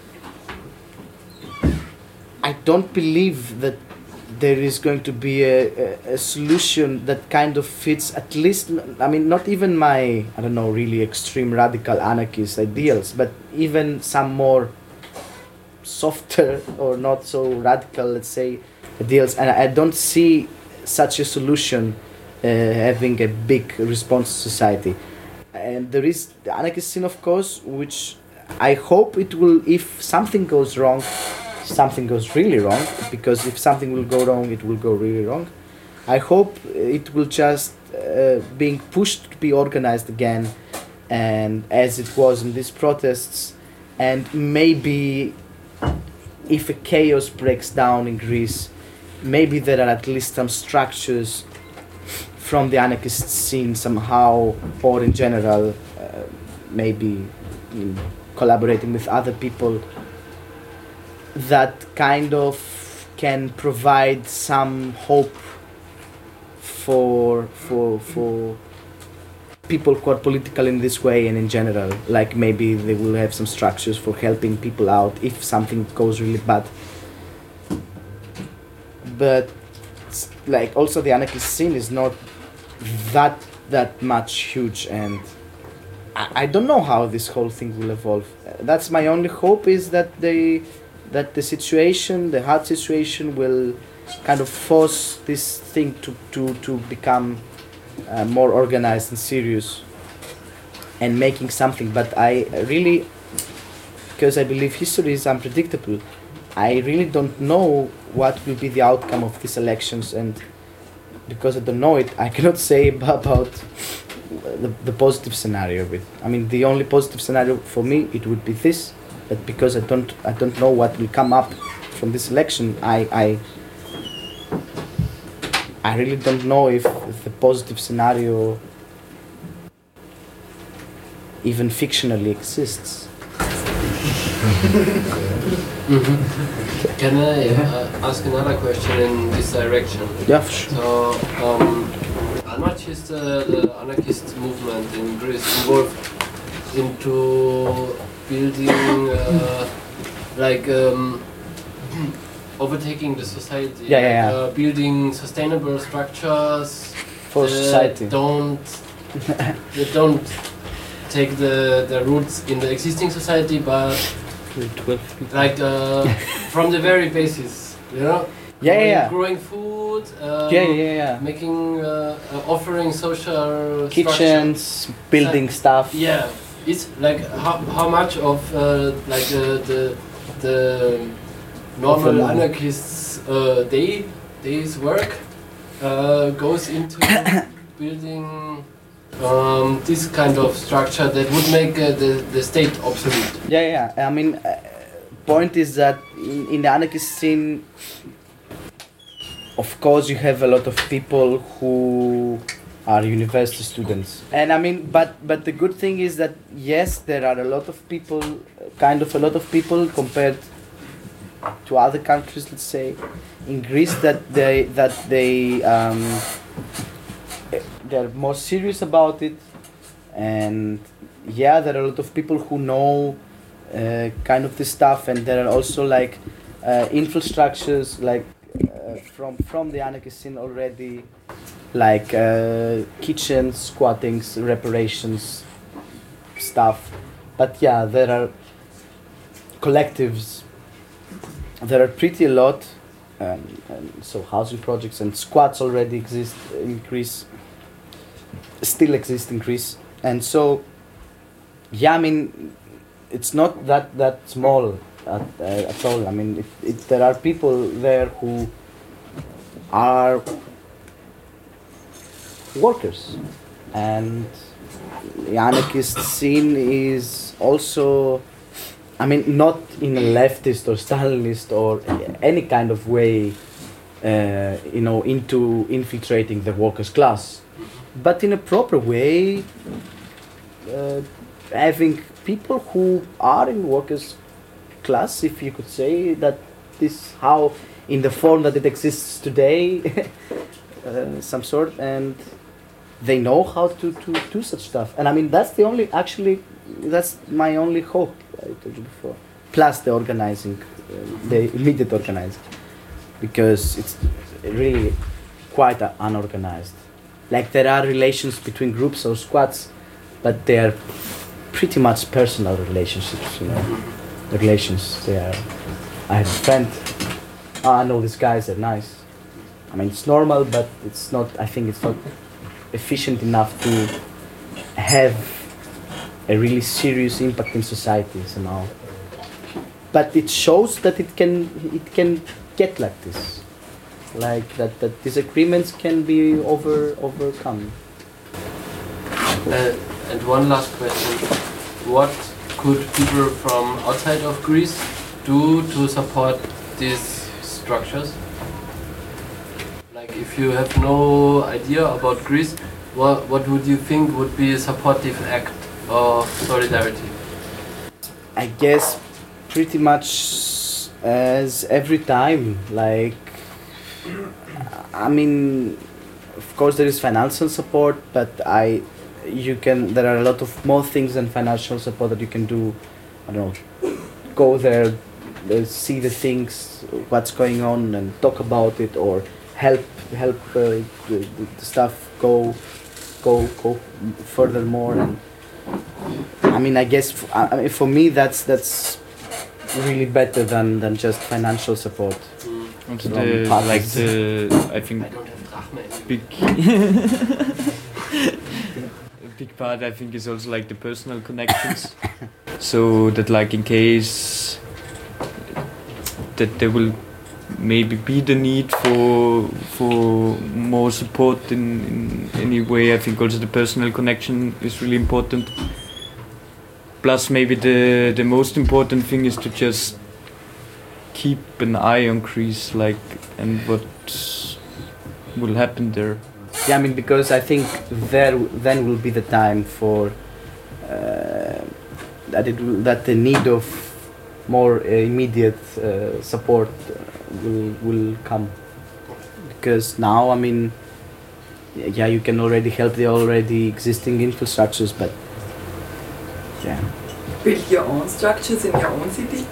I don't believe that there is going to be a, a, a solution that kind of fits at least, I mean, not even my, I don't know, really extreme radical anarchist ideals, but even some more softer or not so radical, let's say, ideals. And I don't see such a solution uh, having a big response to society. And there is the anarchist scene, of course, which I hope it will, if something goes wrong, something goes really wrong, because if something will go wrong, it will go really wrong. I hope it will just uh, being pushed to be organized again, and as it was in these protests, and maybe if a chaos breaks down in Greece, maybe there are at least some structures from the anarchist scene somehow, or in general, uh, maybe in collaborating with other people, that kind of can provide some hope for for for people who are political in this way and in general. Like maybe they will have some structures for helping people out if something goes really bad. But like also the anarchist scene is not that that much huge, and I, I don't know how this whole thing will evolve. That's my only hope, is that they that the situation, the hard situation, will kind of force this thing to to to become uh, more organized and serious and making something. But I really, because I believe history is unpredictable, I really don't know what will be the outcome of these elections, and because I don't know it, I cannot say about the, the positive scenario of it. I mean, the only positive scenario for me, it would be this, but because I don't I don't know what will come up from this election, I I, I really don't know if, if the positive scenario even fictionally exists. Mm-hmm. Can I uh, ask another question in this direction? Yeah, sure. So, um, how much is the, the anarchist movement in Greece involved into building, uh, like, um, overtaking the society? Yeah, yeah, yeah. Uh, building sustainable structures for that society. Don't that don't take the the roots in the existing society, but like uh, from the very basis, you know. Yeah, growing, yeah, yeah. Growing food. Um, Yeah, yeah, yeah. Making, uh, uh, offering social Kitchens, structure. building So- stuff. Yeah, it's like how how much of uh, like uh, the the normal Often- anarchists' uh, day day's work uh, goes into building um, this kind of structure that would make uh, the the state obsolete. Yeah, yeah. I mean, uh, point is that in, in the anarchist scene, of course, you have a lot of people who are university students, and I mean, but but the good thing is that yes, there are a lot of people, kind of a lot of people compared to other countries, let's say, in Greece, that they that they um, they're more serious about it, and yeah, there are a lot of people who know uh, kind of this stuff, and there are also like uh, infrastructures like uh, from from the anarchist scene already, like uh, kitchens, squattings, reparations, stuff. But yeah, there are collectives. There are pretty a lot, um, and so housing projects and squats already exist in Greece, still exist in Greece, and so yeah, I mean, it's not that that small at, uh, at all. I mean, it, it, there are people there who are workers, and the anarchist scene is also, I mean, not in a leftist or Stalinist or any kind of way, uh, you know, into infiltrating the workers' class, but in a proper way, uh, having people who are in workers' class, if you could say that this how in the form that it exists today, uh, some sort, and they know how to, to do such stuff. And I mean, that's the only, actually, that's my only hope, I told you before. Plus the organizing, uh, the immediate organizing, because it's really quite uh, unorganized. Like there are relations between groups or squads, but they are pretty much personal relationships, you know. The relations, they are, I have a friend, oh, I know these guys, they're nice. I mean, it's normal, but it's not, I think it's not efficient enough to have a really serious impact in societies and all. But it shows that it can it can get like this, like that, that disagreements can be over overcome. Uh, And one last question. What could people from outside of Greece do to support these structures? Like if you have no idea about Greece, what, what would you think would be a supportive act of solidarity? I guess pretty much as every time, like, I mean, of course there is financial support, but I, you can, there are a lot of more things than financial support that you can do. I don't know, go there, uh, see the things, what's going on, and talk about it, or help help uh, the, the stuff go go go furthermore. And I mean, I guess f- I mean, for me that's that's really better than, than just financial support. Also from the, partners. like the, I think, big, a big part I think is also like the personal connections. So that like in case that there will maybe be the need for for more support in, in any way, I think also the personal connection is really important. Plus maybe the, the most important thing is to just keep an eye on Greece, like, and what will happen there. Yeah, I mean, because I think there then will be the time for uh, that it will, that the need of more uh, immediate uh, support uh, will will come. Because now, I mean, yeah, you can already help the already existing infrastructures, but yeah. Build your own structures in your own city.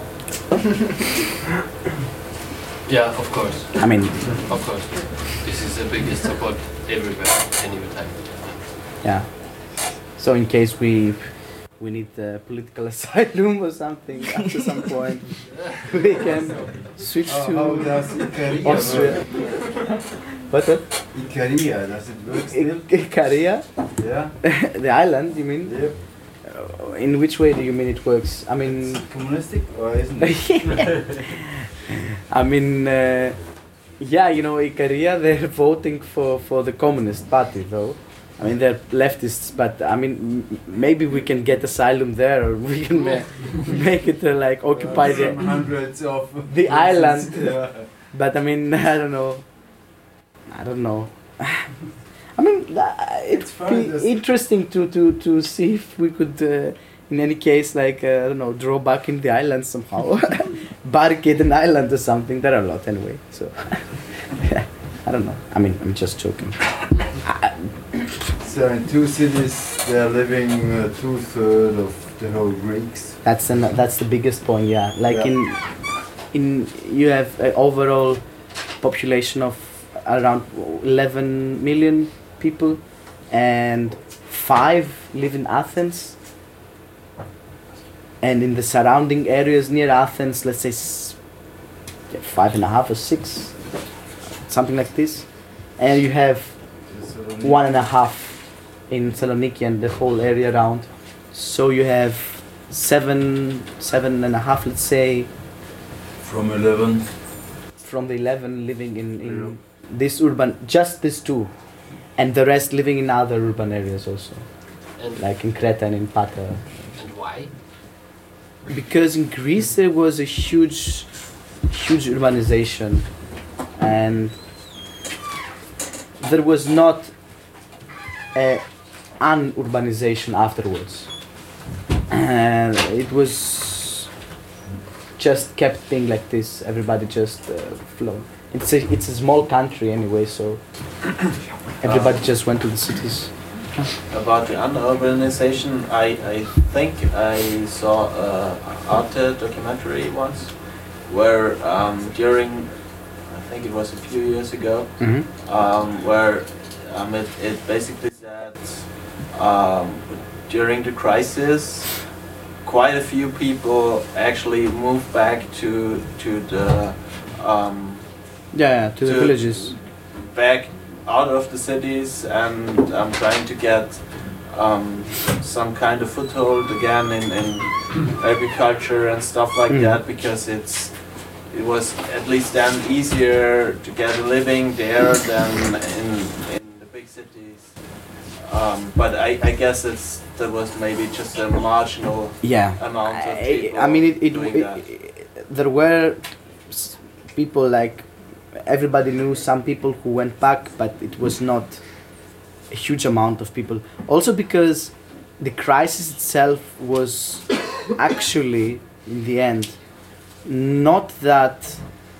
Yeah, of course. I mean, of course. This is the biggest support everywhere, anytime. Yeah. So in case we we need uh, political asylum or something at some point, we can switch How- to how does Ikaria Austria. work? What? What? Ikaria, does it work still? Ikaria? Yeah. The island, you mean? Yep. Uh, in which way do you mean it works? I mean, Communistic or isn't it? I mean, uh, yeah, you know, Ikaria, they're voting for, for the Communist Party, though. I mean, they're leftists, but I mean, m- maybe we can get asylum there, or we can ma- make it uh, like occupy Uh, the some hundreds of the places, island. yeah. But I mean, I don't know. I don't know. I mean, uh, it's fun, be just- interesting to, to, to see if we could, uh, in any case, like, uh, I don't know, draw back in the island somehow. Barricade an island or something. There are a lot anyway, so. I don't know. I mean, I'm just joking. I, So in two cities, they are living uh, two thirds of the whole Greeks. That's an, that's the biggest point, yeah. Like Yeah. in in you have an overall population of around eleven million people, and five live in Athens. And in the surrounding areas near Athens, let's say s- yeah, five and a half or six, something like this. And you have one and a half in Saloniki and the whole area around. So you have seven, seven and a half, let's say, From eleven. from the eleven living in, in this urban, just these two, and the rest living in other urban areas also, And, like in Creta and in Pata. and why? Because in Greece there was a huge, huge urbanization, and there was not a un-urbanization afterwards. And it was just kept being like this. Everybody just uh, flowed. It's a it's a small country anyway, so everybody just went to the cities. About the under-urbanization, I, I think I saw a Arte documentary once where um, during, I think it was a few years ago, Mhm. um, where um, it, it basically said um, during the crisis, quite a few people actually moved back to to the um, Yeah, yeah, to the villages. back out of the cities and um, trying to get um, some kind of foothold again in, in agriculture and stuff like Mm. that, because it's it was at least then easier to get a living there than in, in the big cities. Um, but I, I guess it's there was maybe just a marginal Yeah, amount of I, people I mean it. it, doing it, that. it there were s- people like everybody knew some people who went back, but it was not a huge amount of people. Also because the crisis itself was actually in the end not that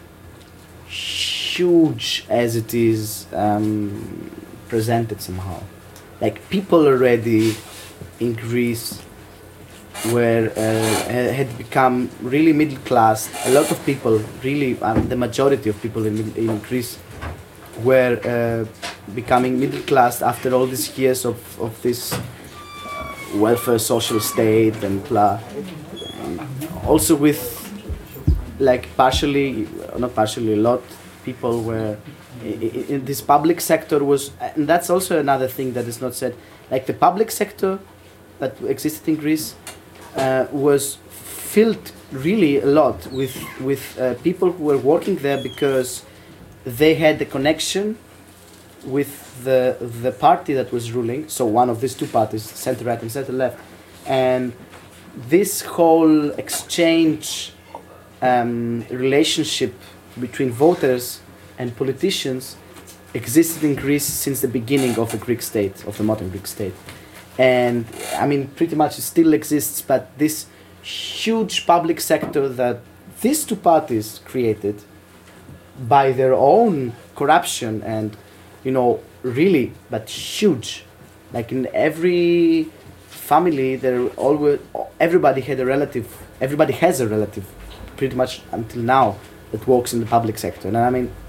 huge as it is um, presented somehow. Like people already in Greece were uh, ha- had become really middle class. A lot of people, really, um, the majority of people in, mid- in Greece were uh, becoming middle class after all these years of, of this uh, welfare social state and blah. And also with like partially, not partially, a lot people were in, in this public sector was, and that's also another thing that is not said. Like the public sector that existed in Greece uh, was filled really a lot with with uh, people who were working there because they had the connection with the the party that was ruling. So one of these two parties, center right and center left, and this whole exchange um, relationship between voters and politicians existed in Greece since the beginning of the Greek state, of the modern Greek state. And I mean, pretty much it still exists, but this huge public sector that these two parties created by their own corruption and, you know, really, but huge. Like in every family, there always, everybody had a relative, everybody has a relative, pretty much until now, that works in the public sector. And I mean,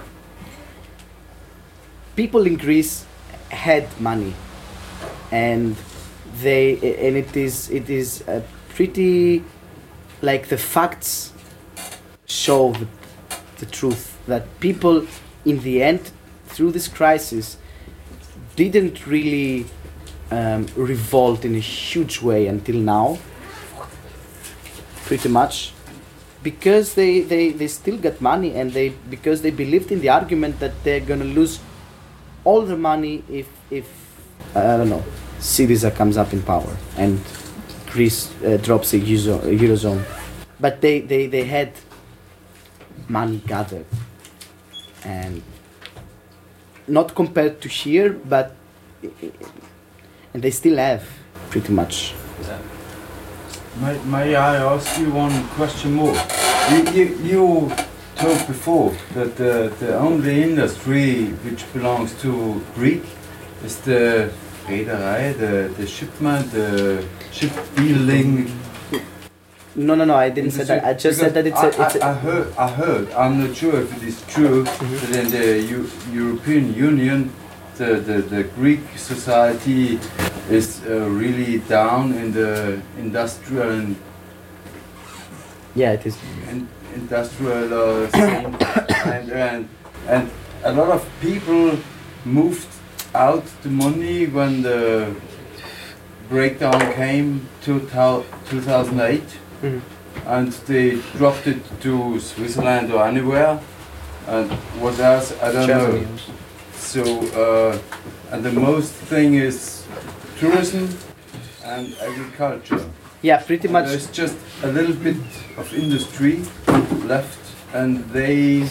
people in Greece had money, and they and it is it is a pretty, like the facts show the, the truth that people in the end through this crisis didn't really um, revolt in a huge way until now, pretty much, because they, they, they still got money, and they because they believed in the argument that they're gonna lose all the money if if I don't know, Syriza comes up in power and Greece uh, drops the Euro- eurozone, but they, they, they had money gathered, and not compared to here, but and they still have pretty much. May, may I ask you one question more? You, you, you told before that the, the only industry which belongs to Greek is the Reederei, the, the shipment, the shipbuilding. No, no, no, I didn't say that. I just said that it's a... It's I, I, a heard, I heard, I'm not sure if it is true, Mm-hmm. that in the U- European Union, the, the, the Greek society is uh, really down in the industrial and yeah, it is. in, industrial uh, scene, and, and and a lot of people moved out the money when the breakdown came to two thousand eight, Mhm. and they dropped it to Switzerland or anywhere, and what else I don't Germany. know. So uh, and the most thing is tourism and agriculture. Yeah, pretty much. There's just a little bit of industry left, and they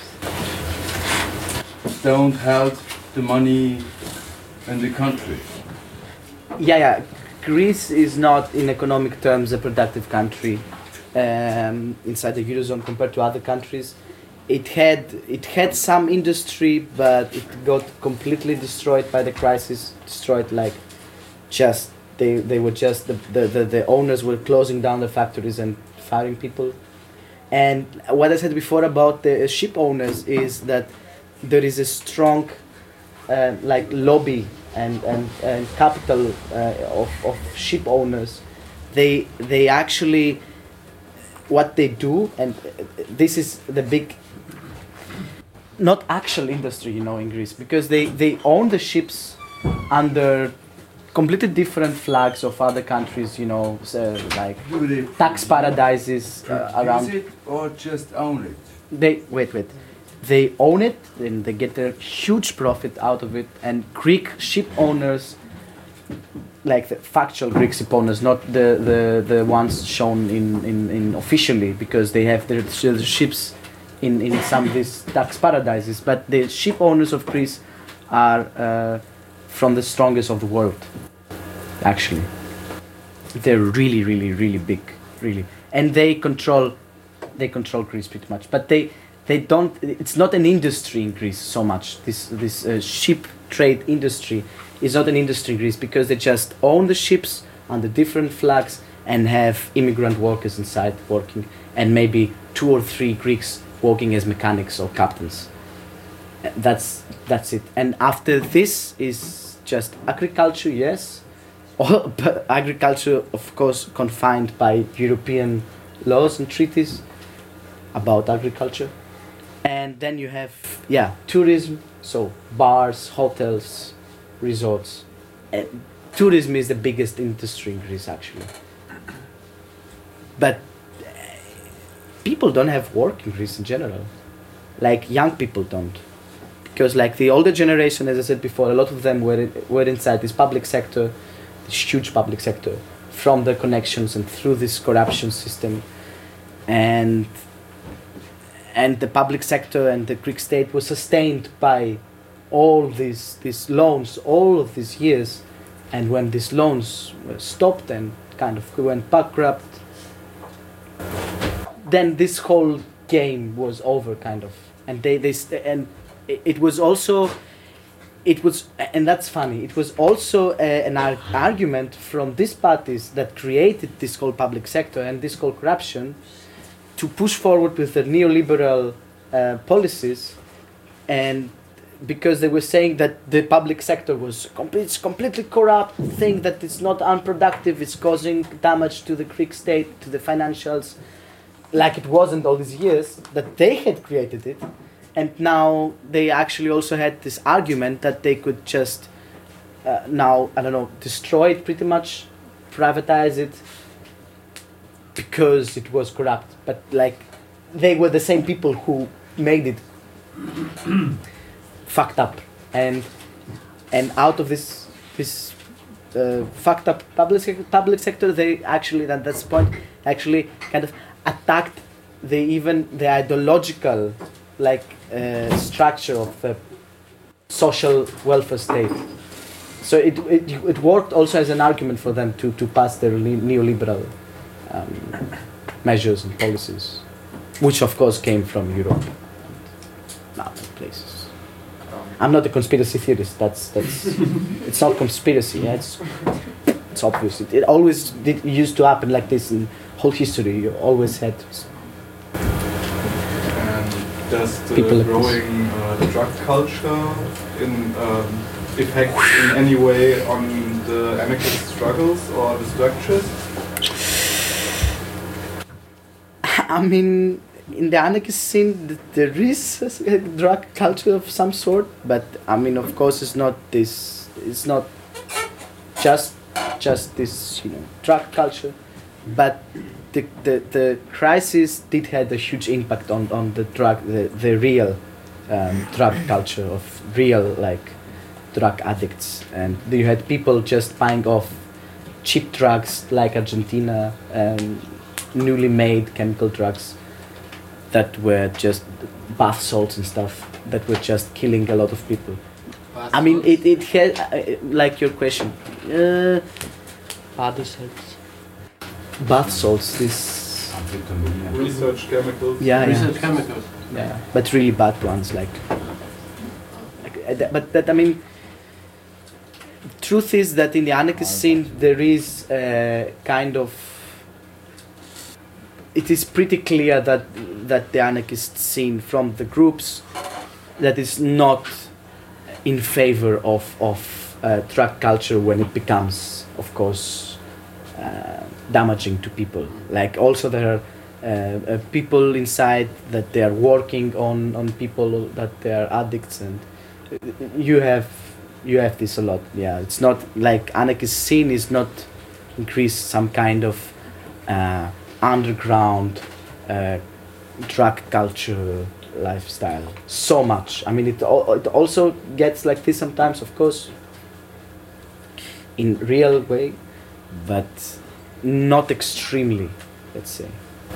don't have the money in the country. Yeah, yeah. Greece is not, in economic terms, a productive country um, inside the eurozone compared to other countries. It had it had some industry, but it got completely destroyed by the crisis. Destroyed like just they they were just the the, the, the owners were closing down the factories and firing people. And what I said before about the ship owners is that there is a strong uh, like lobby and and, and capital uh, of, of ship owners. They they actually what they do, and this is the big not actual industry, you know, in Greece, because they, they own the ships under completely different flags of other countries, you know, so like tax paradises uh, around. Use it or just own it? They wait, wait. they own it and they get a huge profit out of it. And Greek ship owners, like the factual Greek ship owners, not the, the, the ones shown in, in, in officially, because they have their, their ships in, in some of these tax paradises, but the ship owners of Greece are uh, from the strongest of the world, actually. They're really, really, really big, really. And they control, they control Greece pretty much, but they, they don't, it's not an industry in Greece so much. This, this uh, ship trade industry is not an industry in Greece, because they just own the ships under different flags and have immigrant workers inside working, and maybe two or three Greeks working as mechanics or captains. That's that's it. And after this is just agriculture, yes. All, but agriculture, of course, confined by European laws and treaties about agriculture. And then you have, yeah, tourism, so bars, hotels, resorts. And tourism is the biggest industry in Greece, actually. But uh, people don't have work in Greece in general. Like, young people don't. Because like the older generation, as I said before, a lot of them were, were inside this public sector, this huge public sector, from the connections and through this corruption system. And and the public sector and the Greek state was sustained by all these these loans, all of these years. And when these loans were stopped and kind of went bankrupt, then this whole game was over, kind of. And they, they and it was also, it was, and that's funny, it was also a, an ar argument from these parties that created this whole public sector and this whole corruption to push forward with the neoliberal uh, policies, and because they were saying that the public sector was com it's completely corrupt thing, that it's not unproductive, it's causing damage to the Greek state, to the financials, like it wasn't all these years, that they had created it. And now they actually also had this argument that they could just uh, now, I don't know, destroy it pretty much, privatize it, because it was corrupt. But like, they were the same people who made it fucked up. And and out of this this uh, fucked up public, sec public sector, they actually, at this point, actually kind of attacked the even the ideological like uh, structure of the social welfare state. So it, it it worked also as an argument for them to, to pass their neoliberal um, measures and policies, which of course came from Europe and other places. I'm not a conspiracy theorist. That's that's it's not conspiracy. Yeah, it's it's obvious. It, it always did used to happen like this in whole history. You always had. Does the People growing uh, drug culture in, um, affect in any way on the anarchist struggles or the structures? I mean, in the anarchist scene, there is a drug culture of some sort, but I mean, of course, it's not this. It's not just just this, you know, drug culture, but. The, the, the crisis did have a huge impact on, on the drug, the, the real um, drug culture of real like drug addicts, and you had people just buying off cheap drugs like Argentina, um, newly made chemical drugs that were just bath salts and stuff that were just killing a lot of people. Bath I mean, it, it had, uh, like your question, uh, bath salts. Bath salts, this research chemicals. Yeah, research yeah. chemicals. Yeah, but really bad ones. Like, like uh, th but that I mean, truth is that in the anarchist scene there is a kind of. It is pretty clear that that the anarchist scene from the groups that is not in favor of of uh, drug culture when it becomes, of course. Uh, damaging to people. Like also there are uh, uh, people inside that they are working on on people that they are addicts, and you have you have this a lot. Yeah, it's not like anarchist scene is not increase some kind of uh, underground uh, drug culture lifestyle so much. I mean, it, al- it also gets like this sometimes, of course, in real way, but not extremely, let's say.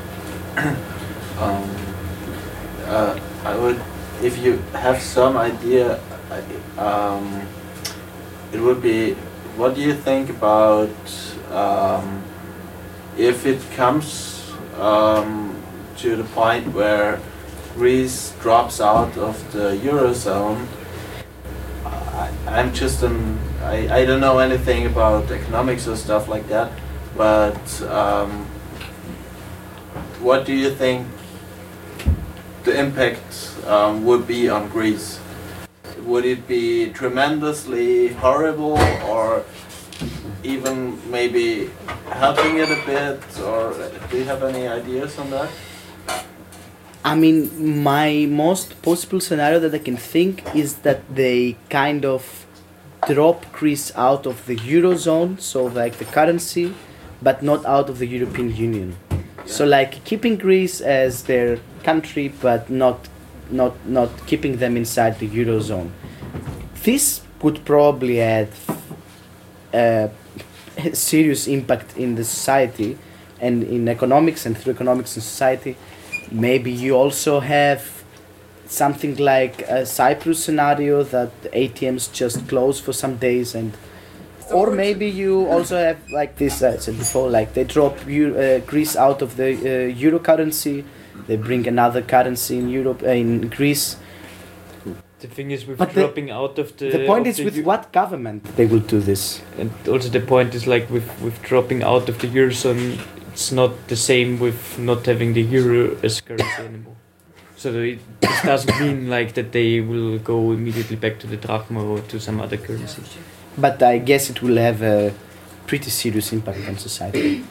um, uh, I would, if you have some idea, um, it would be, what do you think about um, if it comes um, to the point where Greece drops out of the Eurozone? I, I'm just an, I, I don't know anything about economics or stuff like that, but um, what do you think the impact um, would be on Greece? Would it be tremendously horrible, or even maybe helping it a bit, or do you have any ideas on that? I mean, my most possible scenario that I can think is that they kind of drop Greece out of the Eurozone, so like the currency, but not out of the European Union. So like keeping Greece as their country, but not not not keeping them inside the Eurozone. This would probably have a serious impact in the society and in economics, and through economics and society. Maybe you also have something like a Cyprus scenario, that the A T Ms just close for some days, and or maybe you also have like this, I said before, like they drop Euro, uh, Greece out of the uh, euro currency, they bring another currency in Europe, uh, in Greece. The thing is with But the- dropping out of the... The point of is the with Eu- what government they will do this. And also the point is like with, with dropping out of the Eurozone, it's not the same with not having the euro as currency anymore. So it, this doesn't mean like that they will go immediately back to the drachma or to some other currency. But I guess it will have a pretty serious impact on society.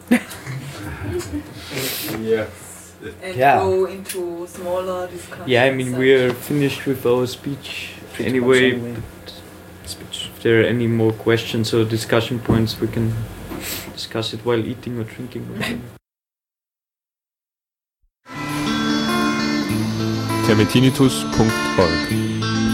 Yes. And Yeah. go into smaller discussions. Yeah, I mean we are finished with our speech Pretty anyway. much anyway. But if there are any more questions or discussion points, we can discuss it while eating or drinking. termetinitus punkt org